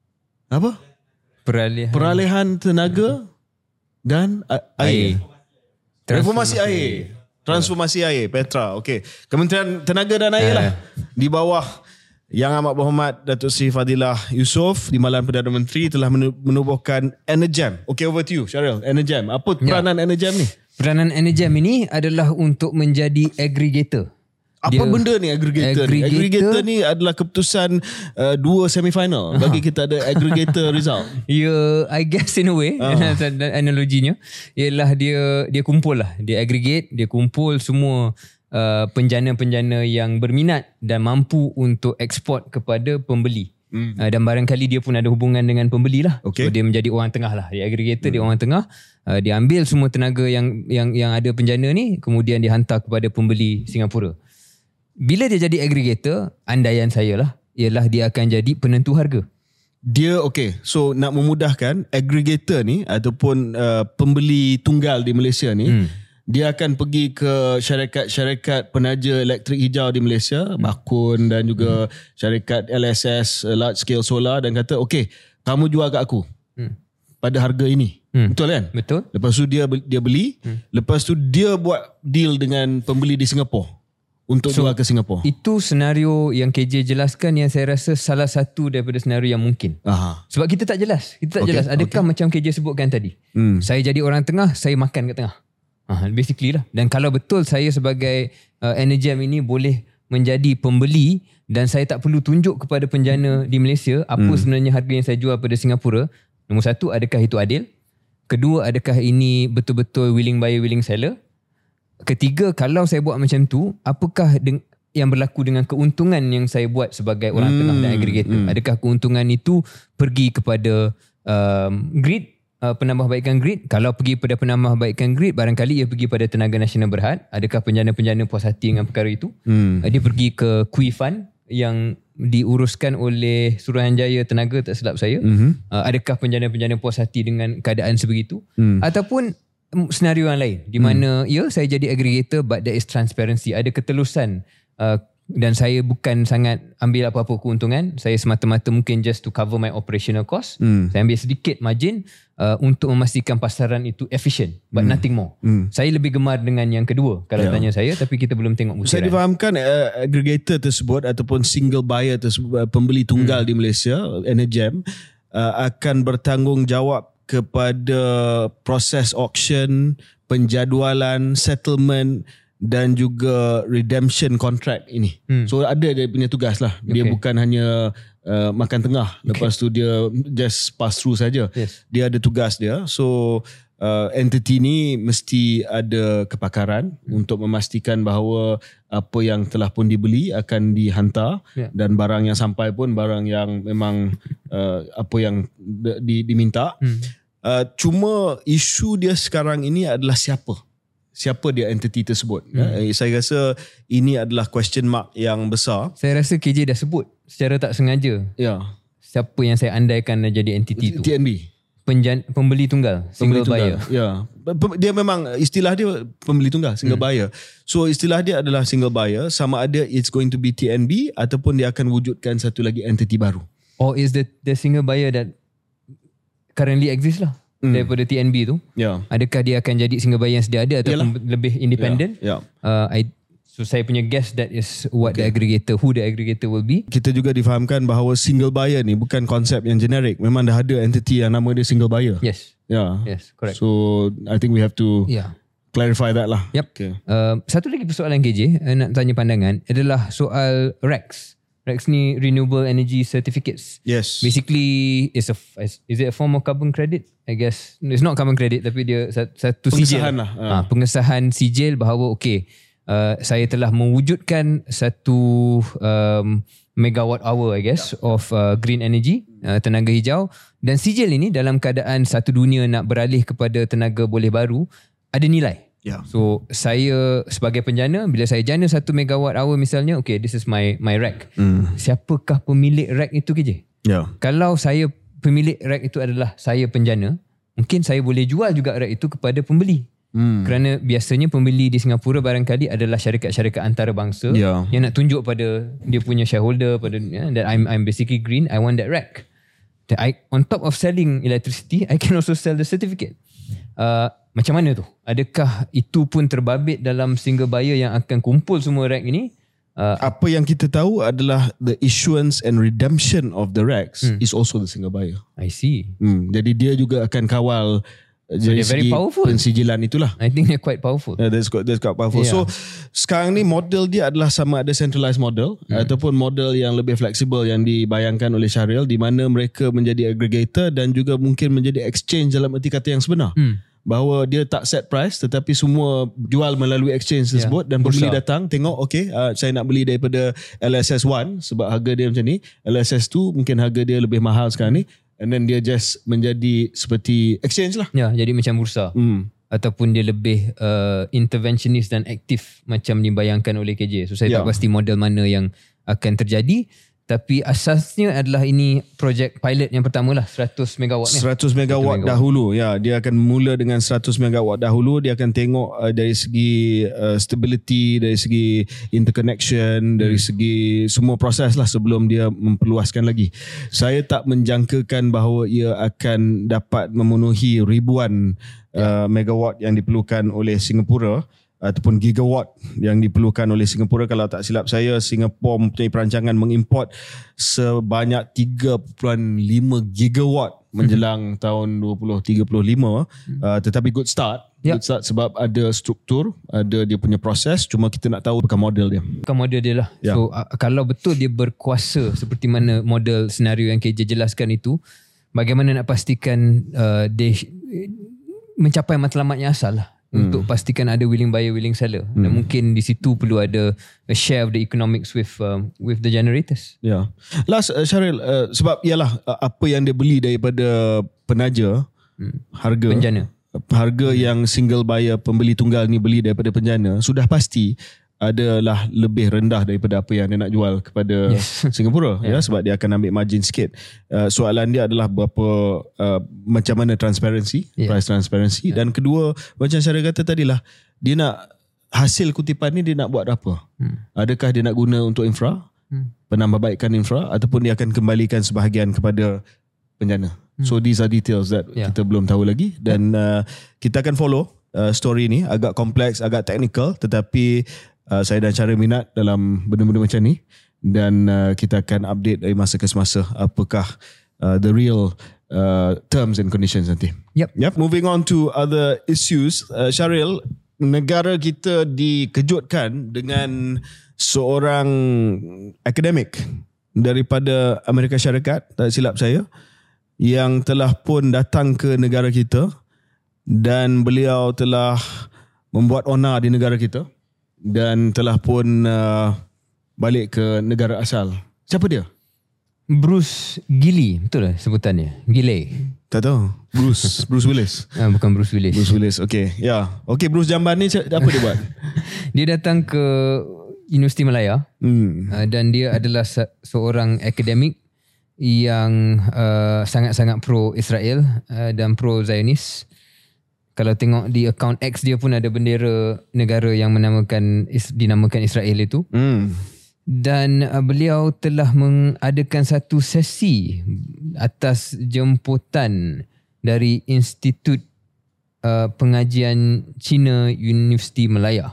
apa? Peralihan, Peralihan Tenaga dan a- air. air. Reformasi air. Transformasi air, Petra. Okey. Kementerian Tenaga dan Air Uh. lah. Di bawah Yang Amat Berhormat Datuk Seri Fadilah Yusof, Timbalan Perdana Menteri, telah menubuhkan Energem. Okay, over to you, Syaril. Energem. Apa peranan ya. Energem ni? Peranan Energem ini adalah untuk menjadi aggregator. Apa Dia, benda ni aggregator, aggregator ni? Aggregator ni adalah keputusan uh, dua semifinal. Bagi kita ada aggregator result. Ya, yeah, I guess in a way, uh. analoginya, ialah dia dia kumpul lah. Dia aggregate, dia kumpul semua Uh, penjana-penjana yang berminat dan mampu untuk ekspor kepada pembeli. Hmm. Uh, dan barangkali dia pun ada hubungan dengan pembeli lah. Okay. So dia menjadi orang tengah lah. Dia aggregator, hmm. dia orang tengah. Uh, dia ambil semua tenaga yang yang yang ada penjana ni, kemudian dihantar kepada pembeli Singapura. Bila dia jadi aggregator, andaian saya lah, ialah dia akan jadi penentu harga. Dia okay. So nak memudahkan, aggregator ni ataupun uh, pembeli tunggal di Malaysia ni, hmm. dia akan pergi ke syarikat-syarikat penaja elektrik hijau di Malaysia, hmm. Bakun dan juga hmm. syarikat L S S, large scale solar, dan kata, okay, kamu jual kat aku hmm. pada harga ini. Hmm. Betul kan? Betul. Lepas tu dia dia beli, hmm. lepas tu dia buat deal dengan pembeli di Singapura untuk so, jual ke Singapura. Itu senario yang K J jelaskan yang saya rasa salah satu daripada senario yang mungkin. Aha. Sebab kita tak jelas. Kita tak okay. jelas. Adakah okay. macam K J sebutkan tadi? Hmm. Saya jadi orang tengah, saya makan kat tengah. Ha, basically lah. Dan kalau betul saya sebagai uh, Energem ini boleh menjadi pembeli dan saya tak perlu tunjuk kepada penjana di Malaysia apa hmm. sebenarnya harga yang saya jual pada Singapura. Nombor satu, adakah itu adil? Kedua, adakah ini betul-betul willing buyer, willing seller? Ketiga, kalau saya buat macam tu, apakah deng- yang berlaku dengan keuntungan yang saya buat sebagai orang hmm. tengah dan aggregator? Hmm. Adakah keuntungan itu pergi kepada um, grid? Uh, penambahbaikan grid? Kalau pergi pada penambahbaikan grid, barangkali ia pergi pada Tenaga Nasional Berhad. Adakah penjana-penjana puas hati dengan perkara itu? Hmm. Uh, dia pergi ke Q I Fund yang diuruskan oleh Suruhanjaya Tenaga, tak silap saya. Mm-hmm. Uh, adakah penjana-penjana puas hati dengan keadaan sebegitu? Hmm. Ataupun um, senario yang lain di mana hmm. ya saya jadi aggregator but there is transparency, ada ketelusan uh, dan saya bukan sangat ambil apa-apa keuntungan. Saya semata-mata mungkin just to cover my operational cost. Hmm. Saya ambil sedikit margin uh, untuk memastikan pasaran itu efficient, but hmm. nothing more. Hmm. Saya lebih gemar dengan yang kedua kalau yeah. tanya saya, tapi kita belum tengok butiran. Saya difahamkan uh, aggregator tersebut ataupun single buyer tersebut, uh, pembeli tunggal hmm. di Malaysia, Energem, uh, akan bertanggungjawab kepada proses auction, penjadualan, settlement dan juga redemption contract ini. Hmm. So ada dia punya tugas lah. Dia okay. bukan hanya uh, makan tengah. Lepas okay. tu dia just pass through saja. Yes. Dia ada tugas dia. So uh, entity ni mesti ada kepakaran hmm. untuk memastikan bahawa apa yang telah pun dibeli akan dihantar yeah. dan barang yang sampai pun barang yang memang uh, apa yang di, diminta. Hmm. Uh, cuma isu dia sekarang ini adalah siapa? Siapa dia entiti tersebut? Hmm. Ya, saya rasa ini adalah question mark yang besar. Saya rasa K J dah sebut secara tak sengaja. Ya. Siapa yang saya andaikan jadi entiti itu? T N B. Penjan, pembeli tunggal, single pembeli buyer. Tunggal. Ya. Dia memang istilah dia pembeli tunggal, single hmm. buyer. So istilah dia adalah single buyer, sama ada it's going to be T N B ataupun dia akan wujudkan satu lagi entiti baru. Or is the the single buyer that currently exists lah? Hmm. Daripada T N B tu, yeah. adakah dia akan jadi single buyer yang sedia ada ataupun Yalah. lebih independent? Yeah. Yeah. Uh, I, so saya punya guess that is what okay. the aggregator, who the aggregator will be. Kita juga difahamkan bahawa single buyer ni bukan konsep yang generik. Memang dah ada entity yang nama dia single buyer. Yes. Yeah. Yes, correct. So I think we have to yeah. clarify that lah. Yep. Okay. Uh, satu lagi persoalan K J uh, nak tanya pandangan adalah soal R E X. R E X ni Renewable Energy Certificates. Yes. Basically, is a is it a form of carbon credit? I guess it's not carbon credit, tapi dia satu pengesahan sijil. lah. Ha, pengesahan sijil bahawa okay, uh, saya telah mewujudkan satu um, megawatt hour I guess of uh, green energy, uh, tenaga hijau, dan sijil ini dalam keadaan satu dunia nak beralih kepada tenaga boleh baru ada nilai. Yeah. So saya sebagai penjana, bila saya jana satu megawatt hour misalnya, okay, this is my my rack. Mm. Siapakah pemilik rack itu K J? Yeah. Kalau saya pemilik rack itu adalah saya penjana, mungkin saya boleh jual juga rack itu kepada pembeli. Hmm. Kerana biasanya pembeli di Singapura barangkali adalah syarikat-syarikat antarabangsa yeah. yang nak tunjuk pada dia punya shareholder pada yeah, that I'm I'm basically green, I want that rack. That I, on top of selling electricity, I can also sell the certificate. Uh, macam mana tu? Adakah itu pun terbabit dalam single buyer yang akan kumpul semua rack ini? Uh, Apa yang kita tahu adalah the issuance and redemption of the racks hmm. is also the single buyer. I see. Hmm. Jadi dia juga akan kawal. So dari they're very segi powerful. Pensijilan itulah. I think they're quite powerful. Yeah, that's quite, that's quite powerful. Yeah. So sekarang ni model dia adalah sama ada centralized model hmm. ataupun model yang lebih fleksibel yang dibayangkan oleh Syaril, di mana mereka menjadi aggregator dan juga mungkin menjadi exchange dalam erti kata yang sebenar. Hmm. Bahawa dia tak set price tetapi semua jual melalui exchange tersebut, yeah. dan pembeli datang tengok, okay, uh, saya nak beli daripada L S S one sebab harga dia macam ni, L S S two mungkin harga dia lebih mahal sekarang ni, and then dia just menjadi seperti exchange lah. Ya, jadi macam bursa. Hmm. Ataupun dia lebih uh, interventionist dan aktif macam dibayangkan oleh K J. So saya yeah. tak pasti model mana yang akan terjadi. Tapi asasnya adalah ini projek pilot yang pertama lah, seratus megawatt ni. seratus megawatt dahulu. Ya, dia akan mula dengan seratus megawatt dahulu. Dia akan tengok uh, dari segi uh, stability, dari segi interconnection, hmm. dari segi semua proses lah sebelum dia memperluaskan lagi. Saya tak menjangkakan bahawa ia akan dapat memenuhi ribuan ya. uh, megawatt yang diperlukan oleh Singapura ataupun gigawatt yang diperlukan oleh Singapura. Kalau tak silap saya, Singapura mempunyai perancangan mengimport sebanyak tiga perpuluhan lima gigawatt menjelang hmm. tahun dua ribu tiga puluh lima. Hmm. Uh, tetapi good start. Yep. Good start sebab ada struktur, ada dia punya proses, cuma kita nak tahu bukan model dia. Bukan model dia lah. Yeah. So uh, kalau betul dia berkuasa seperti mana model senario yang K J jelaskan itu, bagaimana nak pastikan uh, dia mencapai matlamatnya asal lah. Hmm. Untuk pastikan ada willing buyer, willing seller. Hmm. Dan mungkin di situ perlu ada a share of the economics with um, with the generators. Ya. Yeah. Last uh, Syaril, uh, sebab ialah uh, apa yang dia beli daripada penaja, hmm. harga penjana. Harga hmm. yang single buyer pembeli tunggal ni beli daripada penjana sudah pasti adalah lebih rendah daripada apa yang dia nak jual kepada yes. Singapura. yeah. ya, sebab dia akan ambil margin sikit. Uh, soalan dia adalah berapa uh, macam mana transparency, yeah. price transparency. Yeah. Dan kedua, macam saya kata tadilah, dia nak hasil kutipan ni dia nak buat apa? Hmm. Adakah dia nak guna untuk infra, hmm. penambahbaikan infra, ataupun dia akan kembalikan sebahagian kepada penjana. Hmm. So these are details that yeah. kita belum tahu lagi, dan uh, kita akan follow uh, story ni. Agak kompleks, agak technical, tetapi Uh, saya dan Syaril minat dalam benda-benda macam ni, dan uh, kita akan update dari masa ke semasa apakah uh, the real uh, terms and conditions nanti. Yep. Yep. Moving on to other issues, uh, Syaril, negara kita dikejutkan dengan seorang akademik daripada Amerika Syarikat, tak silap saya, yang telah pun datang ke negara kita, dan beliau telah membuat onar di negara kita dan telah pun uh, balik ke negara asal. Siapa dia? Bruce Gilley, betul lah sebutannya? Gilley. Tak tahu. Bruce Bruce Willis. Ah, bukan Bruce Willis. Bruce Willis. Okay. Ya. Yeah. Okay, Bruce Jamban ni apa dia buat? Dia datang ke Universiti Malaya, hmm. uh, dan dia adalah se- seorang akademik yang uh, sangat-sangat pro Israel uh, dan pro Zionis. Kalau tengok di akaun X dia pun ada bendera negara yang menamakan dinamakan Israel itu. Hmm. Dan uh, beliau telah mengadakan satu sesi atas jemputan dari Institut uh, Pengajian Cina Universiti Malaya.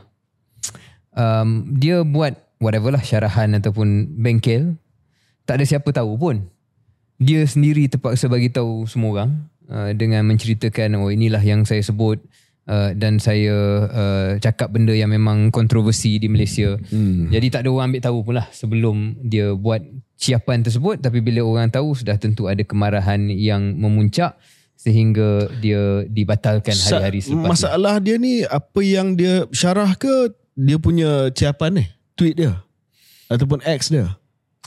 Um, dia buat whatever lah, syarahan ataupun bengkel. Tak ada siapa tahu pun. Dia sendiri terpaksa bagi tahu semua orang. Uh, dengan menceritakan, oh inilah yang saya sebut, uh, dan saya uh, cakap benda yang memang kontroversi di Malaysia. Hmm. Jadi tak ada orang ambil tahu pula sebelum dia buat ciapan tersebut, tapi bila orang tahu sudah tentu ada kemarahan yang memuncak sehingga dia dibatalkan hari-hari selepas. Masalah dia ni, apa yang dia syarah ke dia punya ciapan ni? Tweet dia ataupun X dia?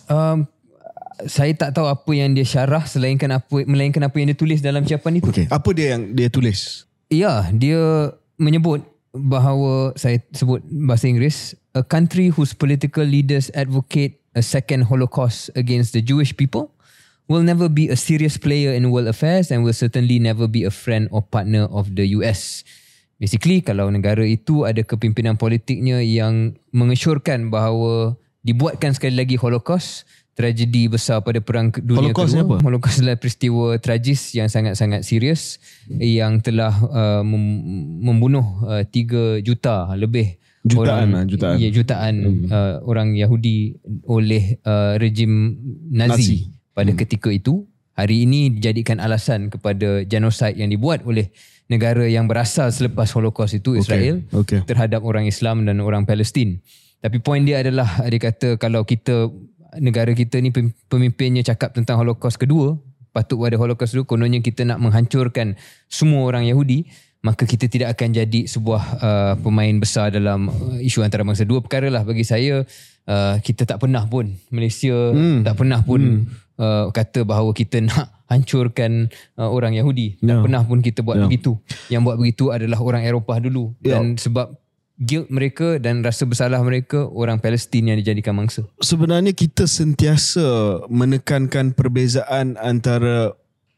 Um, saya tak tahu apa yang dia syarah selainkan apa melainkan apa yang dia tulis dalam ucapan itu. Okay. Apa dia yang dia tulis? Ya, dia menyebut bahawa, saya sebut bahasa Inggeris, a country whose political leaders advocate a second Holocaust against the Jewish people will never be a serious player in world affairs and will certainly never be a friend or partner of the U S. Basically, kalau negara itu ada kepimpinan politiknya yang mengesyorkan bahawa dibuatkan sekali lagi Holocaust, tragedi besar pada Perang Dunia Holocaust Kedua. apa? Holocaust adalah peristiwa tragis yang sangat-sangat serius yang telah uh, mem- membunuh uh, tiga juta lebih Jutaan orang, lah, jutaan. Ya, jutaan hmm. uh, orang Yahudi oleh uh, rejim Nazi, Nazi. pada hmm. ketika itu. Hari ini dijadikan alasan kepada genosid yang dibuat oleh negara yang berasal selepas Holocaust itu, Israel, okay. Okay. terhadap orang Islam dan orang Palestin. Tapi poin dia adalah, dia kata kalau kita, negara kita ni pemimpinnya cakap tentang Holocaust kedua, patut ada Holocaust kedua, kononnya kita nak menghancurkan semua orang Yahudi, maka kita tidak akan jadi sebuah uh, pemain besar dalam uh, isu antarabangsa. Dua perkara lah bagi saya. Uh, kita tak pernah pun, Malaysia hmm. tak pernah pun hmm. uh, kata bahawa kita nak hancurkan uh, orang Yahudi. No. Tak pernah pun kita buat no. begitu. Yang buat begitu adalah orang Eropah dulu. Yeah. Dan sebab guilt mereka dan rasa bersalah mereka, orang Palestin yang dijadikan mangsa. Sebenarnya kita sentiasa menekankan perbezaan antara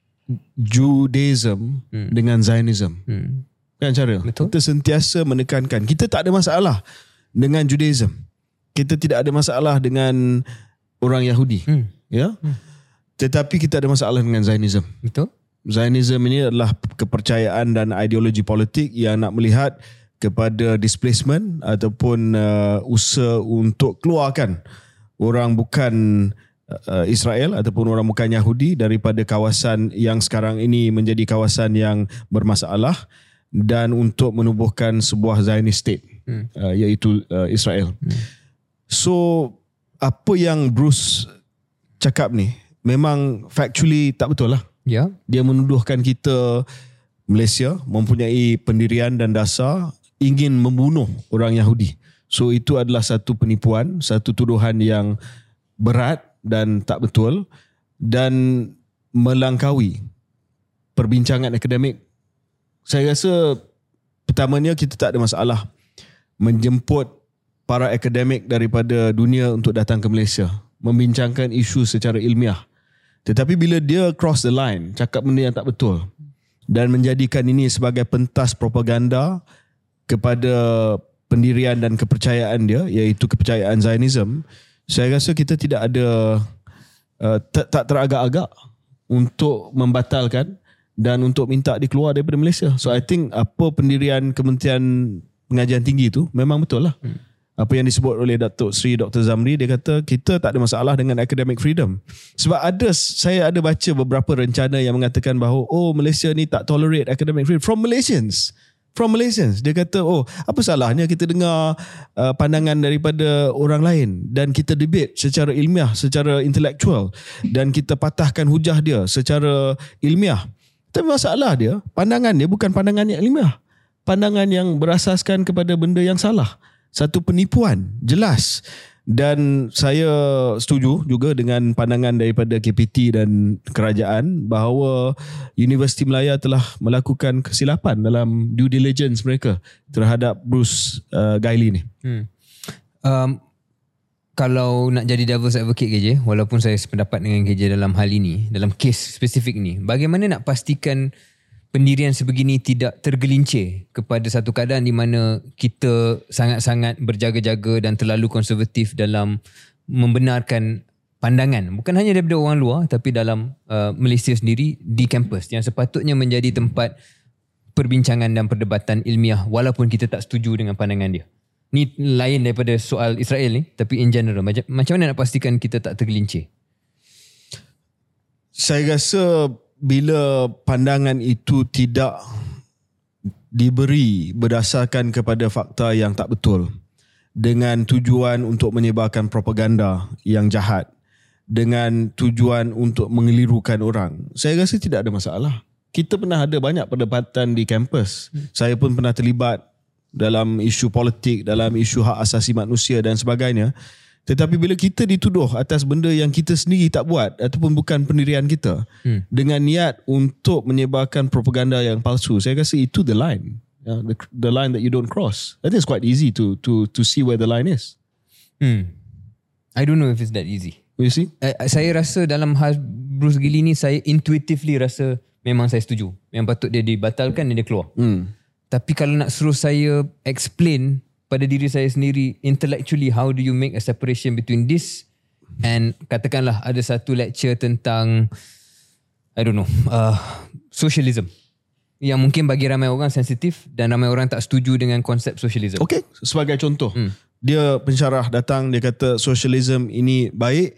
Judaism hmm. dengan Zionism. Hmm. Kan cara? Betul. Kita sentiasa menekankan. Kita tak ada masalah dengan Judaism. Kita tidak ada masalah dengan orang Yahudi. Hmm. Ya. Hmm. Tetapi kita ada masalah dengan Zionism. Betul. Zionism ini adalah kepercayaan dan ideologi politik yang nak melihat kepada displacement ataupun uh, usaha untuk keluarkan orang bukan uh, Israel ataupun orang bukan Yahudi daripada kawasan yang sekarang ini menjadi kawasan yang bermasalah dan untuk menubuhkan sebuah Zionist state hmm. uh, iaitu uh, Israel. Hmm. So apa yang Bruce cakap ni memang factually tak betul lah. Ya. Dia menuduhkan kita, Malaysia, mempunyai pendirian dan dasar ingin membunuh orang Yahudi. So itu adalah satu penipuan, satu tuduhan yang berat dan tak betul dan melangkaui perbincangan akademik. Saya rasa pertamanya kita tak ada masalah menjemput para akademik daripada dunia untuk datang ke Malaysia membincangkan isu secara ilmiah. Tetapi bila dia cross the line, cakap benda yang tak betul dan menjadikan ini sebagai pentas propaganda kepada pendirian dan kepercayaan dia, iaitu kepercayaan Zionism, saya rasa kita tidak ada uh, tak, tak teragak-agak untuk membatalkan dan untuk minta dia keluar daripada Malaysia. So I think apa pendirian Kementerian Pengajian Tinggi itu memang betul lah. Hmm. Apa yang disebut oleh Datuk Seri Doktor Zamri, dia kata kita tak ada masalah dengan academic freedom. Sebab ada, saya ada baca beberapa rencana yang mengatakan bahawa oh Malaysia ni tak tolerate academic freedom from Malaysians. From Malaysians. Dia kata oh apa salahnya kita dengar uh, pandangan daripada orang lain dan kita debate secara ilmiah, secara intelektual dan kita patahkan hujah dia secara ilmiah. Tapi masalah dia, pandangan dia bukan pandangan yang ilmiah. Pandangan yang berasaskan kepada benda yang salah. Satu penipuan, jelas. Dan saya setuju juga dengan pandangan daripada K P T dan kerajaan bahawa Universiti Malaya telah melakukan kesilapan dalam due diligence mereka terhadap Bruce uh, Gailey ni. Hmm. Um, kalau nak jadi devil's advocate K J, walaupun saya sependapat dengan K J dalam hal ini, dalam kes spesifik ni, bagaimana nak pastikan pendirian sebegini tidak tergelincir kepada satu keadaan di mana kita sangat-sangat berjaga-jaga dan terlalu konservatif dalam membenarkan pandangan, bukan hanya daripada orang luar tapi dalam uh, Malaysia sendiri di kampus yang sepatutnya menjadi tempat perbincangan dan perdebatan ilmiah walaupun kita tak setuju dengan pandangan dia. Ni lain daripada soal Israel ni, tapi in general macam, macam mana nak pastikan kita tak tergelincir? Saya rasa bila pandangan itu tidak diberi berdasarkan kepada fakta yang tak betul dengan tujuan untuk menyebarkan propaganda yang jahat dengan tujuan untuk mengelirukan orang, saya rasa tidak ada masalah. Kita pernah ada banyak perdebatan di kampus. Hmm. Saya pun pernah terlibat dalam isu politik, dalam isu hak asasi manusia dan sebagainya. Tetapi bila kita dituduh atas benda yang kita sendiri tak buat ataupun bukan pendirian kita hmm. dengan niat untuk menyebarkan propaganda yang palsu, saya rasa itu the line. Yeah, the, the line that you don't cross. I think it's quite easy to to to see where the line is. Hmm. I don't know if it's that easy. You see? Uh, saya rasa dalam hal Bruce Gilly ni, saya intuitively rasa memang saya setuju. Yang patut dia dibatalkan dan dia keluar. Hmm. Tapi kalau nak suruh saya explain pada diri saya sendiri intellectually, how do you make a separation between this and katakanlah ada satu lecture tentang I don't know uh, socialism yang mungkin bagi ramai orang sensitif dan ramai orang tak setuju dengan konsep socialism. Okay, sebagai contoh hmm. dia pensyarah datang, dia kata socialism ini baik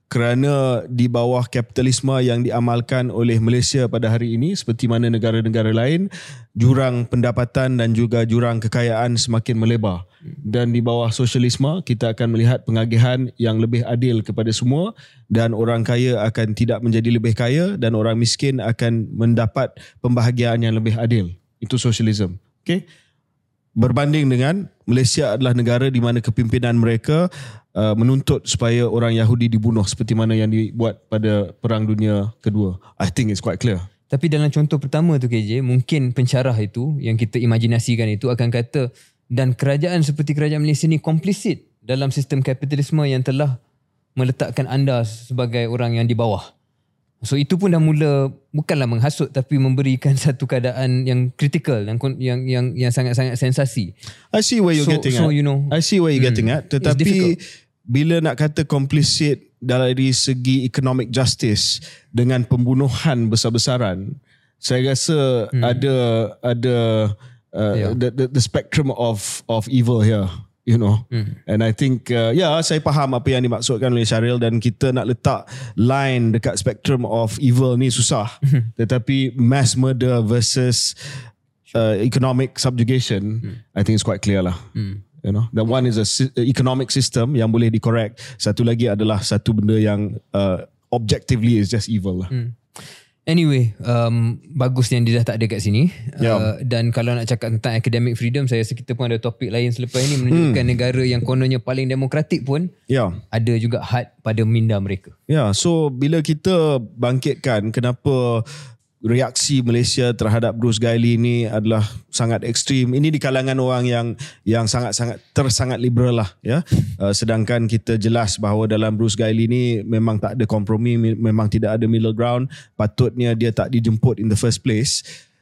kerana di bawah kapitalisme yang diamalkan oleh Malaysia pada hari ini, seperti mana negara-negara lain, jurang pendapatan dan juga jurang kekayaan semakin melebar. Dan di bawah sosialisme, kita akan melihat pengagihan yang lebih adil kepada semua dan orang kaya akan tidak menjadi lebih kaya dan orang miskin akan mendapat pembahagian yang lebih adil. Itu sosialisme. Okay? Berbanding dengan Malaysia adalah negara di mana kepimpinan mereka uh, menuntut supaya orang Yahudi dibunuh seperti mana yang dibuat pada Perang Dunia Kedua. I think it's quite clear. Tapi dalam contoh pertama tu K J, mungkin pensyarah itu yang kita imajinasikan itu akan kata dan kerajaan seperti kerajaan Malaysia ni komplisit dalam sistem kapitalisme yang telah meletakkan anda sebagai orang yang di bawah. So itu pun dah mula bukanlah menghasut tapi memberikan satu keadaan yang kritikal, yang yang yang yang sangat-sangat sensasi. I see where you're so, getting so, at. You know, I see where you're hmm, getting at. Tetapi bila nak kata komplisit dari segi economic justice dengan pembunuhan besar-besaran, saya rasa hmm. ada ada uh, yeah. the, the the spectrum of of evil here. You know, hmm. and I think, uh, ya, yeah, saya faham apa yang dimaksudkan oleh Syaril dan kita nak letak line dekat spectrum of evil ni susah. Tetapi mass murder versus uh, economic subjugation, hmm. I think it's quite clear lah. Hmm. You know, that one is a si- economic system yang boleh dicorrect. Satu lagi adalah satu benda yang uh, objectively is just evil lah. Hmm. Anyway, um, bagus yang dia dah tak ada kat sini. Yeah. Uh, dan kalau nak cakap tentang academic freedom, saya rasa kita pun ada topik lain selepas ini menunjukkan hmm. negara yang kononnya paling demokratik pun yeah. ada juga had pada minda mereka. Ya, yeah, so bila kita bangkitkan kenapa reaksi Malaysia terhadap Bruce Giley ni adalah sangat ekstrim. Ini di kalangan orang yang yang sangat-sangat tersangat liberal lah, ya. Uh, sedangkan kita jelas bahawa dalam Bruce Giley ni memang tak ada kompromi, memang tidak ada middle ground. Patutnya dia tak dijemput in the first place.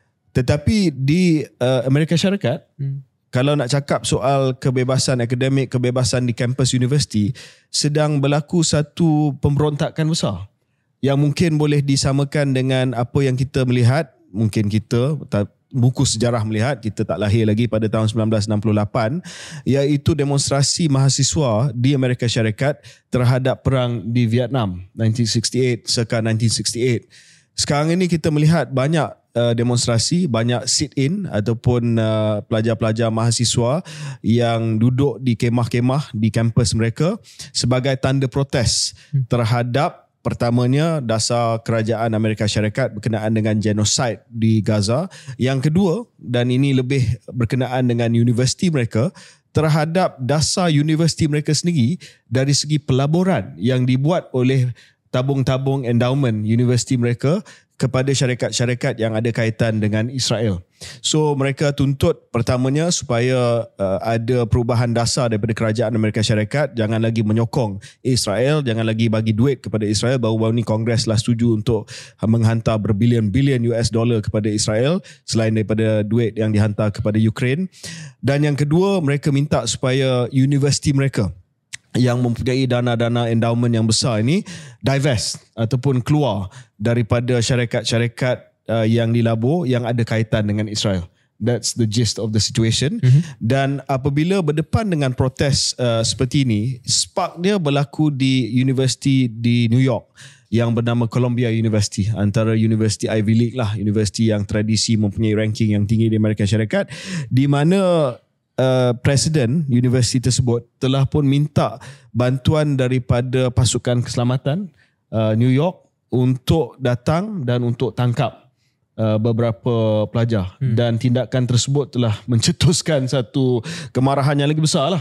Tetapi di uh, Amerika Syarikat, hmm. kalau nak cakap soal kebebasan akademik, kebebasan di kampus universiti, sedang berlaku satu pemberontakan besar yang mungkin boleh disamakan dengan apa yang kita melihat, mungkin kita, buku sejarah melihat, kita tak lahir lagi pada tahun sembilan belas enam puluh lapan, iaitu demonstrasi mahasiswa di Amerika Syarikat terhadap perang di Vietnam, nineteen sixty-eight, circa nineteen sixty-eight. Sekarang ini kita melihat banyak uh, demonstrasi, banyak sit-in ataupun uh, pelajar-pelajar mahasiswa yang duduk di kemah-kemah di kampus mereka sebagai tanda protes terhadap pertamanya dasar kerajaan Amerika Syarikat berkenaan dengan genosid di Gaza. Yang kedua, dan ini lebih berkenaan dengan universiti mereka, terhadap dasar universiti mereka sendiri dari segi pelaburan yang dibuat oleh tabung-tabung endowment universiti mereka kepada syarikat-syarikat yang ada kaitan dengan Israel. So mereka tuntut pertamanya supaya uh, ada perubahan dasar daripada kerajaan Amerika Syarikat, jangan lagi menyokong Israel, jangan lagi bagi duit kepada Israel. Baru-baru ni Kongres lah setuju untuk menghantar berbilion-bilion U S dollar kepada Israel selain daripada duit yang dihantar kepada Ukraine. Dan yang kedua, mereka minta supaya universiti mereka yang mempunyai dana-dana endowment yang besar ini divest ataupun keluar daripada syarikat-syarikat uh, yang dilabur yang ada kaitan dengan Israel. That's the gist of the situation. Mm-hmm. Dan apabila berdepan dengan protes uh, seperti ini, spark dia berlaku di universiti di New York yang bernama Columbia University, antara universiti Ivy League lah, universiti yang tradisi mempunyai ranking yang tinggi di Amerika Syarikat, di mana Uh, Presiden universiti tersebut telah pun minta bantuan daripada pasukan keselamatan uh, New York untuk datang dan untuk tangkap uh, beberapa pelajar. Hmm. Dan tindakan tersebut telah mencetuskan satu kemarahan yang lagi besar lah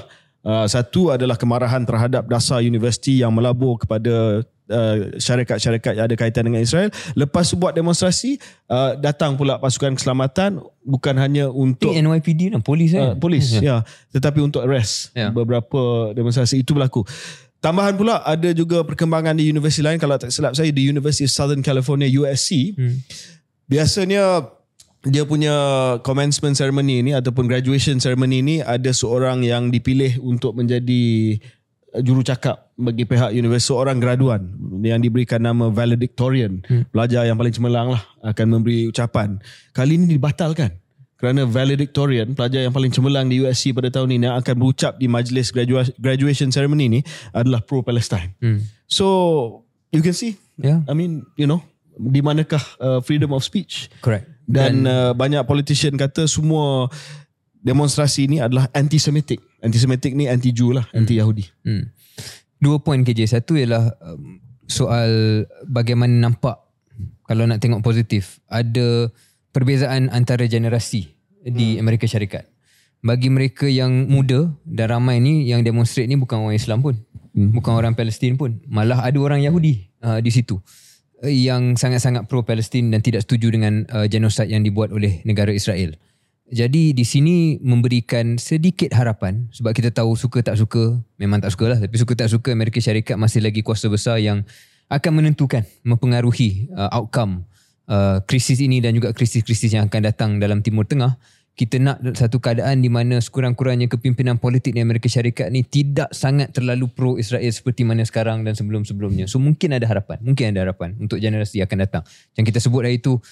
Uh, satu adalah kemarahan terhadap dasar universiti yang melabur kepada uh, syarikat-syarikat yang ada kaitan dengan Israel. Lepas tu buat demonstrasi, uh, datang pula pasukan keselamatan, bukan hanya untuk N Y P D lah, polis uh, kan? polis, Ya. ya, tetapi untuk arrest Ya. beberapa demonstrasi itu berlaku. Tambahan pula ada juga perkembangan di universiti lain. Kalau tak silap saya, di University of Southern California U S C, hmm. biasanya dia punya commencement ceremony ni ataupun graduation ceremony ni ada seorang yang dipilih untuk menjadi jurucakap bagi pihak universiti, seorang graduan yang diberikan nama valedictorian, hmm. pelajar yang paling cemerlang lah akan memberi ucapan. Kali ini dibatalkan kerana valedictorian, pelajar yang paling cemerlang di U S C pada tahun ini yang akan berucap di majlis gradua- graduation ceremony ni adalah pro-Palestine. Hmm. So you can see, yeah. I mean, you know, di manakah uh, freedom of speech? Correct. Dan, Dan uh, banyak politician kata semua demonstrasi ni adalah anti-Semitic. Anti-Semitic ni anti-Jew lah, hmm. anti-Yahudi. Hmm. Dua poin K J. Satu ialah um, soal bagaimana nampak, kalau nak tengok positif, ada perbezaan antara generasi di hmm. Amerika Syarikat. Bagi mereka yang muda dan ramai ni, yang demonstrate ni bukan orang Islam pun. Hmm. Bukan orang Palestin pun. Malah ada orang Yahudi uh, di situ yang sangat-sangat pro-Palestin dan tidak setuju dengan uh, genosid yang dibuat oleh negara Israel. Jadi di sini memberikan sedikit harapan, sebab kita tahu suka tak suka, memang tak suka lah, tapi suka tak suka Amerika Syarikat masih lagi kuasa besar yang akan menentukan, mempengaruhi uh, outcome uh, krisis ini dan juga krisis-krisis yang akan datang dalam Timur Tengah. Kita nak satu keadaan di mana sekurang-kurangnya kepimpinan politik di Amerika Syarikat ni tidak sangat terlalu pro-Israel seperti mana sekarang dan sebelum-sebelumnya. So mungkin ada harapan, mungkin ada harapan untuk generasi yang akan datang. Yang kita sebut hari itu,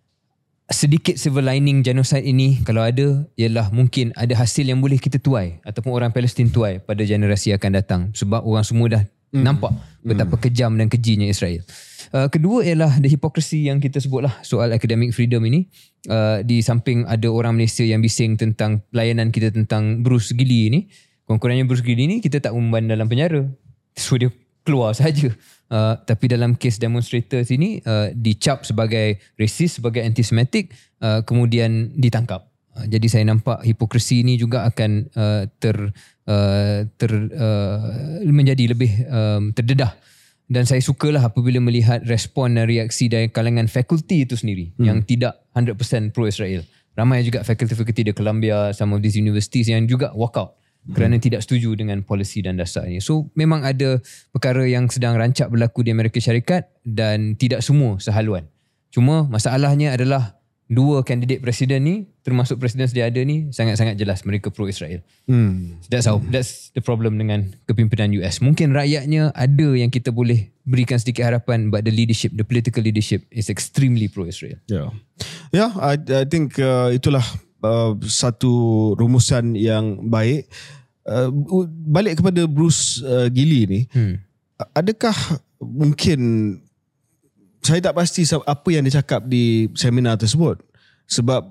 sedikit silver lining genocide ini kalau ada, ialah mungkin ada hasil yang boleh kita tuai ataupun orang Palestin tuai pada generasi yang akan datang. Sebab orang semua dah mm. nampak betapa mm. kejam dan kejinya Israel. Uh, kedua ialah the hypocrisy yang kita sebutlah soal academic freedom ini. Uh, di samping ada orang Malaysia yang bising tentang pelayanan kita tentang Bruce Gilley ni, kurang-kurangnya Bruce Gilley ni kita tak umban dalam penjara, so dia keluar saja. Uh, tapi dalam kes demonstrators ini uh, dicap sebagai racist, sebagai anti-Semitic, uh, kemudian ditangkap. Uh, jadi saya nampak hipokrisi ini juga akan uh, ter, uh, ter uh, menjadi lebih um, terdedah. Dan saya sukalah apabila melihat respon dan reaksi dari kalangan fakulti itu sendiri hmm. yang tidak one hundred percent pro-Israel. Ramai juga fakulti-fakulti di Columbia, some of these universities yang juga walk out hmm. kerana tidak setuju dengan polisi dan dasar ini. So memang ada perkara yang sedang rancak berlaku di Amerika Syarikat dan tidak semua sehaluan. Cuma masalahnya adalah dua kandidat presiden ni, termasuk presiden sedia ada ni, sangat-sangat jelas mereka pro-Israel. Hmm. That's how, that's the problem dengan kepimpinan U S. Mungkin rakyatnya ada yang kita boleh berikan sedikit harapan, but the leadership, the political leadership is extremely pro-Israel. Yeah, yeah, I, I think uh, itulah uh, satu rumusan yang baik. Uh, balik kepada Bruce uh, Gilley ni, hmm. adakah mungkin, saya tak pasti apa yang dia cakap di seminar tersebut sebab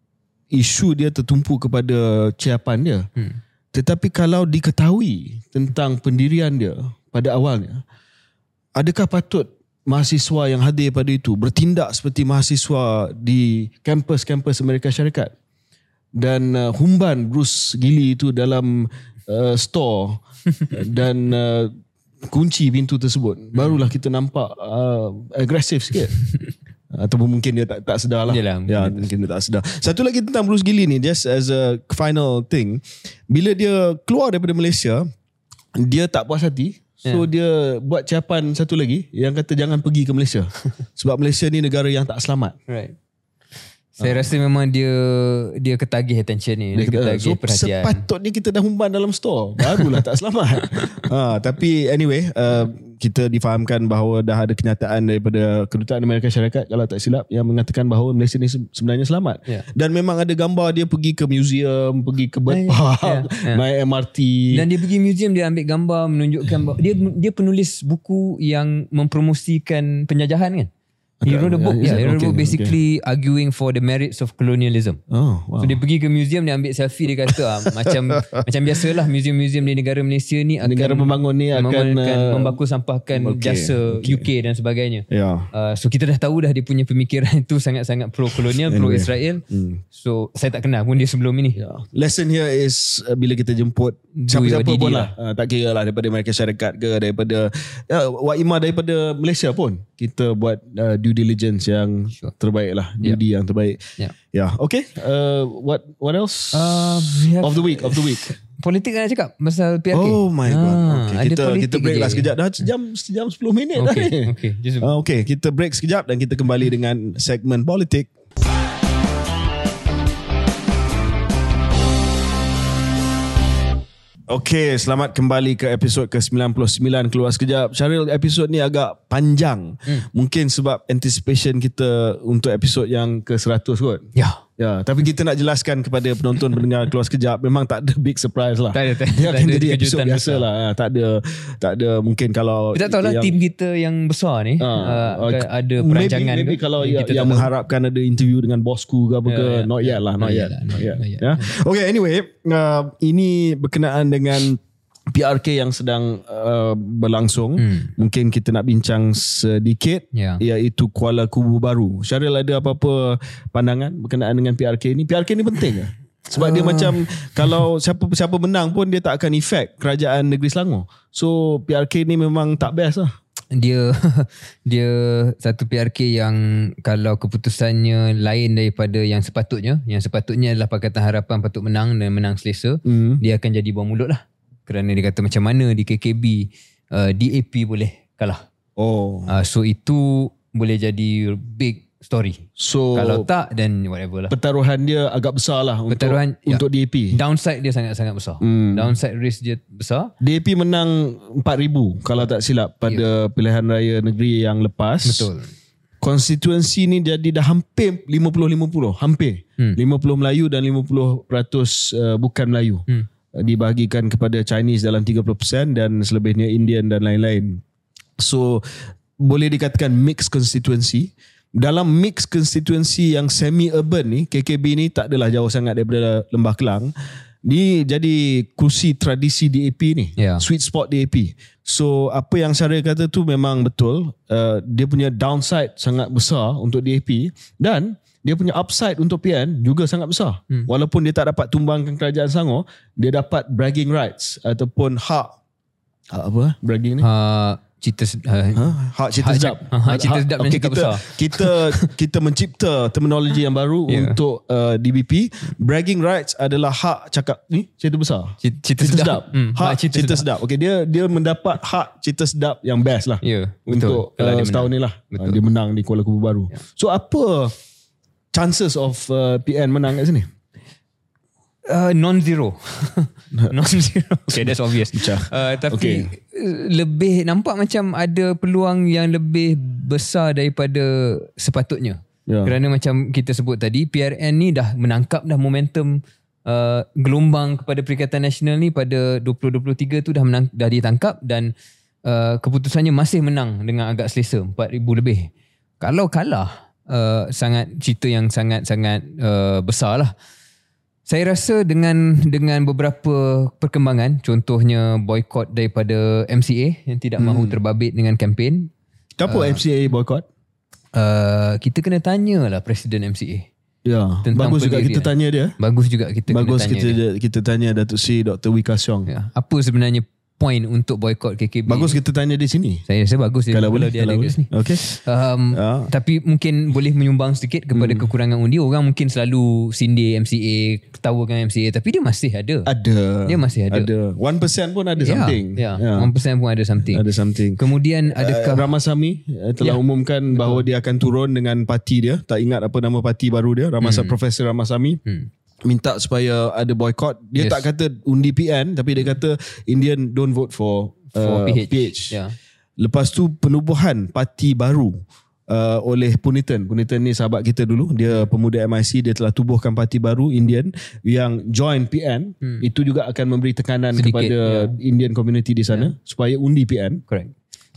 isu dia tertumpu kepada ciapan dia. Hmm. Tetapi kalau diketahui tentang pendirian dia pada awalnya, adakah patut mahasiswa yang hadir pada itu bertindak seperti mahasiswa di kampus-kampus Amerika Syarikat dan uh, humban Bruce Gilley itu dalam uh, store dan uh, kunci pintu tersebut, barulah kita nampak uh, agresif sikit. Ataupun mungkin dia tak, tak sedar lah. Yalah, ya, mungkin dia tak sedar. Satu lagi tentang Bruce Gilley ni, just as a final thing, bila dia keluar daripada Malaysia, dia tak puas hati. So yeah. dia buat ciapan satu lagi yang kata jangan pergi ke Malaysia. Sebab Malaysia ni negara yang tak selamat. Right. Saya uh. rasa memang dia dia ketagih attention ni, dia, dia ketagih so, perhatian. Sepatutnya kita dah humban dalam store, barulah tak selamat. ha, tapi anyway, uh, kita difahamkan bahawa dah ada kenyataan daripada Kedutaan Amerika Syarikat kalau tak silap yang mengatakan bahawa Malaysia ni sebenarnya selamat. Yeah. Dan memang ada gambar dia pergi ke museum, pergi ke bird park, yeah. Yeah. naik M R T. Dan dia pergi museum, dia ambil gambar menunjukkan bahawa dia dia penulis buku yang mempromosikan penjajahan kan. He wrote a book. Is Yeah, it? he wrote a Okay, book basically okay. arguing for the merits of colonialism. Oh, wow. So dia pergi ke museum, dia ambil selfie, dia kata ah, macam macam biasalah museum-museum di negara Malaysia ni akan negara pembangun ni akan uh, membakul sampahkan okay, jasa okay. U K dan sebagainya. Yeah. Uh, so kita dah tahu dah dia punya pemikiran itu sangat-sangat pro-kolonial, anyway. pro-Israel. Mm. So saya tak kenal pun dia sebelum ini. Yeah. Lesson here is uh, bila kita jemput siapa-siapa pun lah, uh, tak kira lah daripada mereka syarikat ke, daripada uh, Waimah daripada Malaysia pun, kita buat uh, due diligence yang sure. terbaik lah, due yeah. yang terbaik. Yeah. Yeah. Okay. Uh, what what else? Uh, of the week, of the week. Politik nak cakap pasal P R K. Oh my god. Ah, okay. Kita kita break lah sekejap. Dah sejam sejam sepuluh minit dah. Okay. Okay. Uh, okay. Kita break sekejap dan kita kembali dengan segmen politik. Okey, selamat kembali ke episod ke sembilan puluh sembilan Keluar Sekejap. Syaril, episod ni agak panjang. Hmm. Mungkin sebab anticipation kita untuk episod yang ke seratus kot. Ya. Ya, tapi kita nak jelaskan kepada penonton pendengar Keluar Sekejap, memang tak ada big surprise lah. Tak ada, tak, dia tak akan ada jadi episod biasa besar. lah. Tak ada, tak ada mungkin kalau... Kita tak tahu lah yang, tim kita yang besar ni uh, uh, uh, ada perancangan maybe, maybe ke. kalau yang, yang mengharapkan ada interview dengan bosku ke apa yeah, ke. Yeah, not yet lah, not yet. Not yet. Yeah. Okay, anyway. Uh, ini berkenaan dengan P R K yang sedang uh, berlangsung. Hmm. Mungkin kita nak bincang sedikit, yeah. iaitu Kuala Kubu Baru. Syaril, ada apa-apa pandangan berkenaan dengan P R K ni? P R K ni penting ke? Sebab uh. dia macam kalau siapa siapa menang pun dia tak akan efek kerajaan negeri Selangor. So P R K ni memang tak best lah. Dia dia satu P R K yang kalau keputusannya lain daripada yang sepatutnya, yang sepatutnya adalah Pakatan Harapan patut menang dan menang selesa, hmm. dia akan jadi buang mulut lah. Kerana dia kata macam mana di K K B uh, D A P boleh kalah. Oh. Uh, so itu boleh jadi big story. So kalau tak then whatever lah. Pertaruhan dia agak besar lah pertaruhan, untuk, untuk ya, D A P. Downside dia sangat-sangat besar. Hmm. Downside risk dia besar. D A P menang empat ribu kalau tak silap pada ya. pilihan raya negeri yang lepas. Betul. Konstituensi ni jadi dah hampir lima puluh lima puluh. Hampir. Hmm. lima puluh Melayu dan lima puluh peratus uh, bukan Melayu. Hmm. Dibahagikan kepada Chinese dalam tiga puluh peratus dan selebihnya Indian dan lain-lain. So boleh dikatakan mixed constituency. Dalam mixed constituency yang semi-urban ni, K K B ni tak adalah jauh sangat daripada Lembah Kelang. Ni jadi kursi tradisi D A P ni, yeah. sweet spot D A P. So apa yang Syaril kata tu memang betul. Uh, dia punya downside sangat besar untuk D A P dan dia punya upside untuk P N juga sangat besar. Hmm. Walaupun dia tak dapat tumbangkan kerajaan Selangor, dia dapat bragging rights ataupun hak, hak apa bragging ni? Hak cita uh, ha? hak cita sedap. Hak, hak cita sedap dan okay, cakap kita, besar. Kita kita mencipta terminologi yang baru yeah. untuk uh, D B P. Bragging rights adalah hak cakap ni cita besar. Cita, cita, cita sedap. sedap. Hmm, hak, hak cita, cita sedap. sedap. Okey, dia dia mendapat hak cita sedap yang best lah. Yeah, untuk uh, setahun ni lah. Uh, dia menang di Kuala Kubu Baru. Yeah. So apa chances of uh, P N menang kat sini? Uh, non-zero. Non-zero. Okay, that's obvious. Uh, tapi okay. lebih nampak macam ada peluang yang lebih besar daripada sepatutnya. Yeah. Kerana macam kita sebut tadi, P R N ni dah menangkap dah momentum uh, gelombang kepada Perikatan Nasional ni pada dua ribu dua puluh tiga tu dah menang, dah ditangkap dan uh, keputusannya masih menang dengan agak selesa, empat ribu lebih. Kalau kalah, uh, sangat cerita yang sangat-sangat uh, besar lah. Saya rasa dengan dengan beberapa perkembangan, contohnya boykot daripada M C A yang tidak hmm. mahu terbabit dengan kempen. Kenapa uh, M C A boykot? Uh, kita kena tanyalah Presiden M C A. Ya, bagus juga kita tanya dia. Bagus juga kita bagus kena tanya kita dia. kita tanya Datuk Seri Doktor Wee Ka Siong. Ya, apa sebenarnya point untuk boykot K K B? Bagus kita tanya di sini. Saya rasa bagus dia kalau boleh dia ada kat sini. Okey. Um, ya. Tapi mungkin boleh menyumbang sedikit kepada hmm. kekurangan undi. Orang mungkin selalu sindir M C A, ketawa dengan M C A, tapi dia masih ada. Ada. Dia masih ada. Ada. one percent pun ada ya, something. Ya. Yeah. one percent pun ada something. Ada something. Kemudian adakah uh, Ramasamy telah ya. umumkan bahawa dia akan turun dengan parti dia. Tak ingat apa nama parti baru dia. Ramasamy hmm. Profesor Ramasamy. Hmm. Minta supaya ada boykot. Dia yes. tak kata undi P N, tapi dia kata Indian don't vote for Uh, P H. P H. Yeah. Lepas tu penubuhan parti baru uh, oleh Punitan. Punitan ni sahabat kita dulu. Dia pemuda M I C. Dia telah tubuhkan parti baru Indian yang join P N. Hmm. Itu juga akan memberi tekanan sedikit, kepada yeah. Indian community di sana yeah. supaya undi P N. Correct.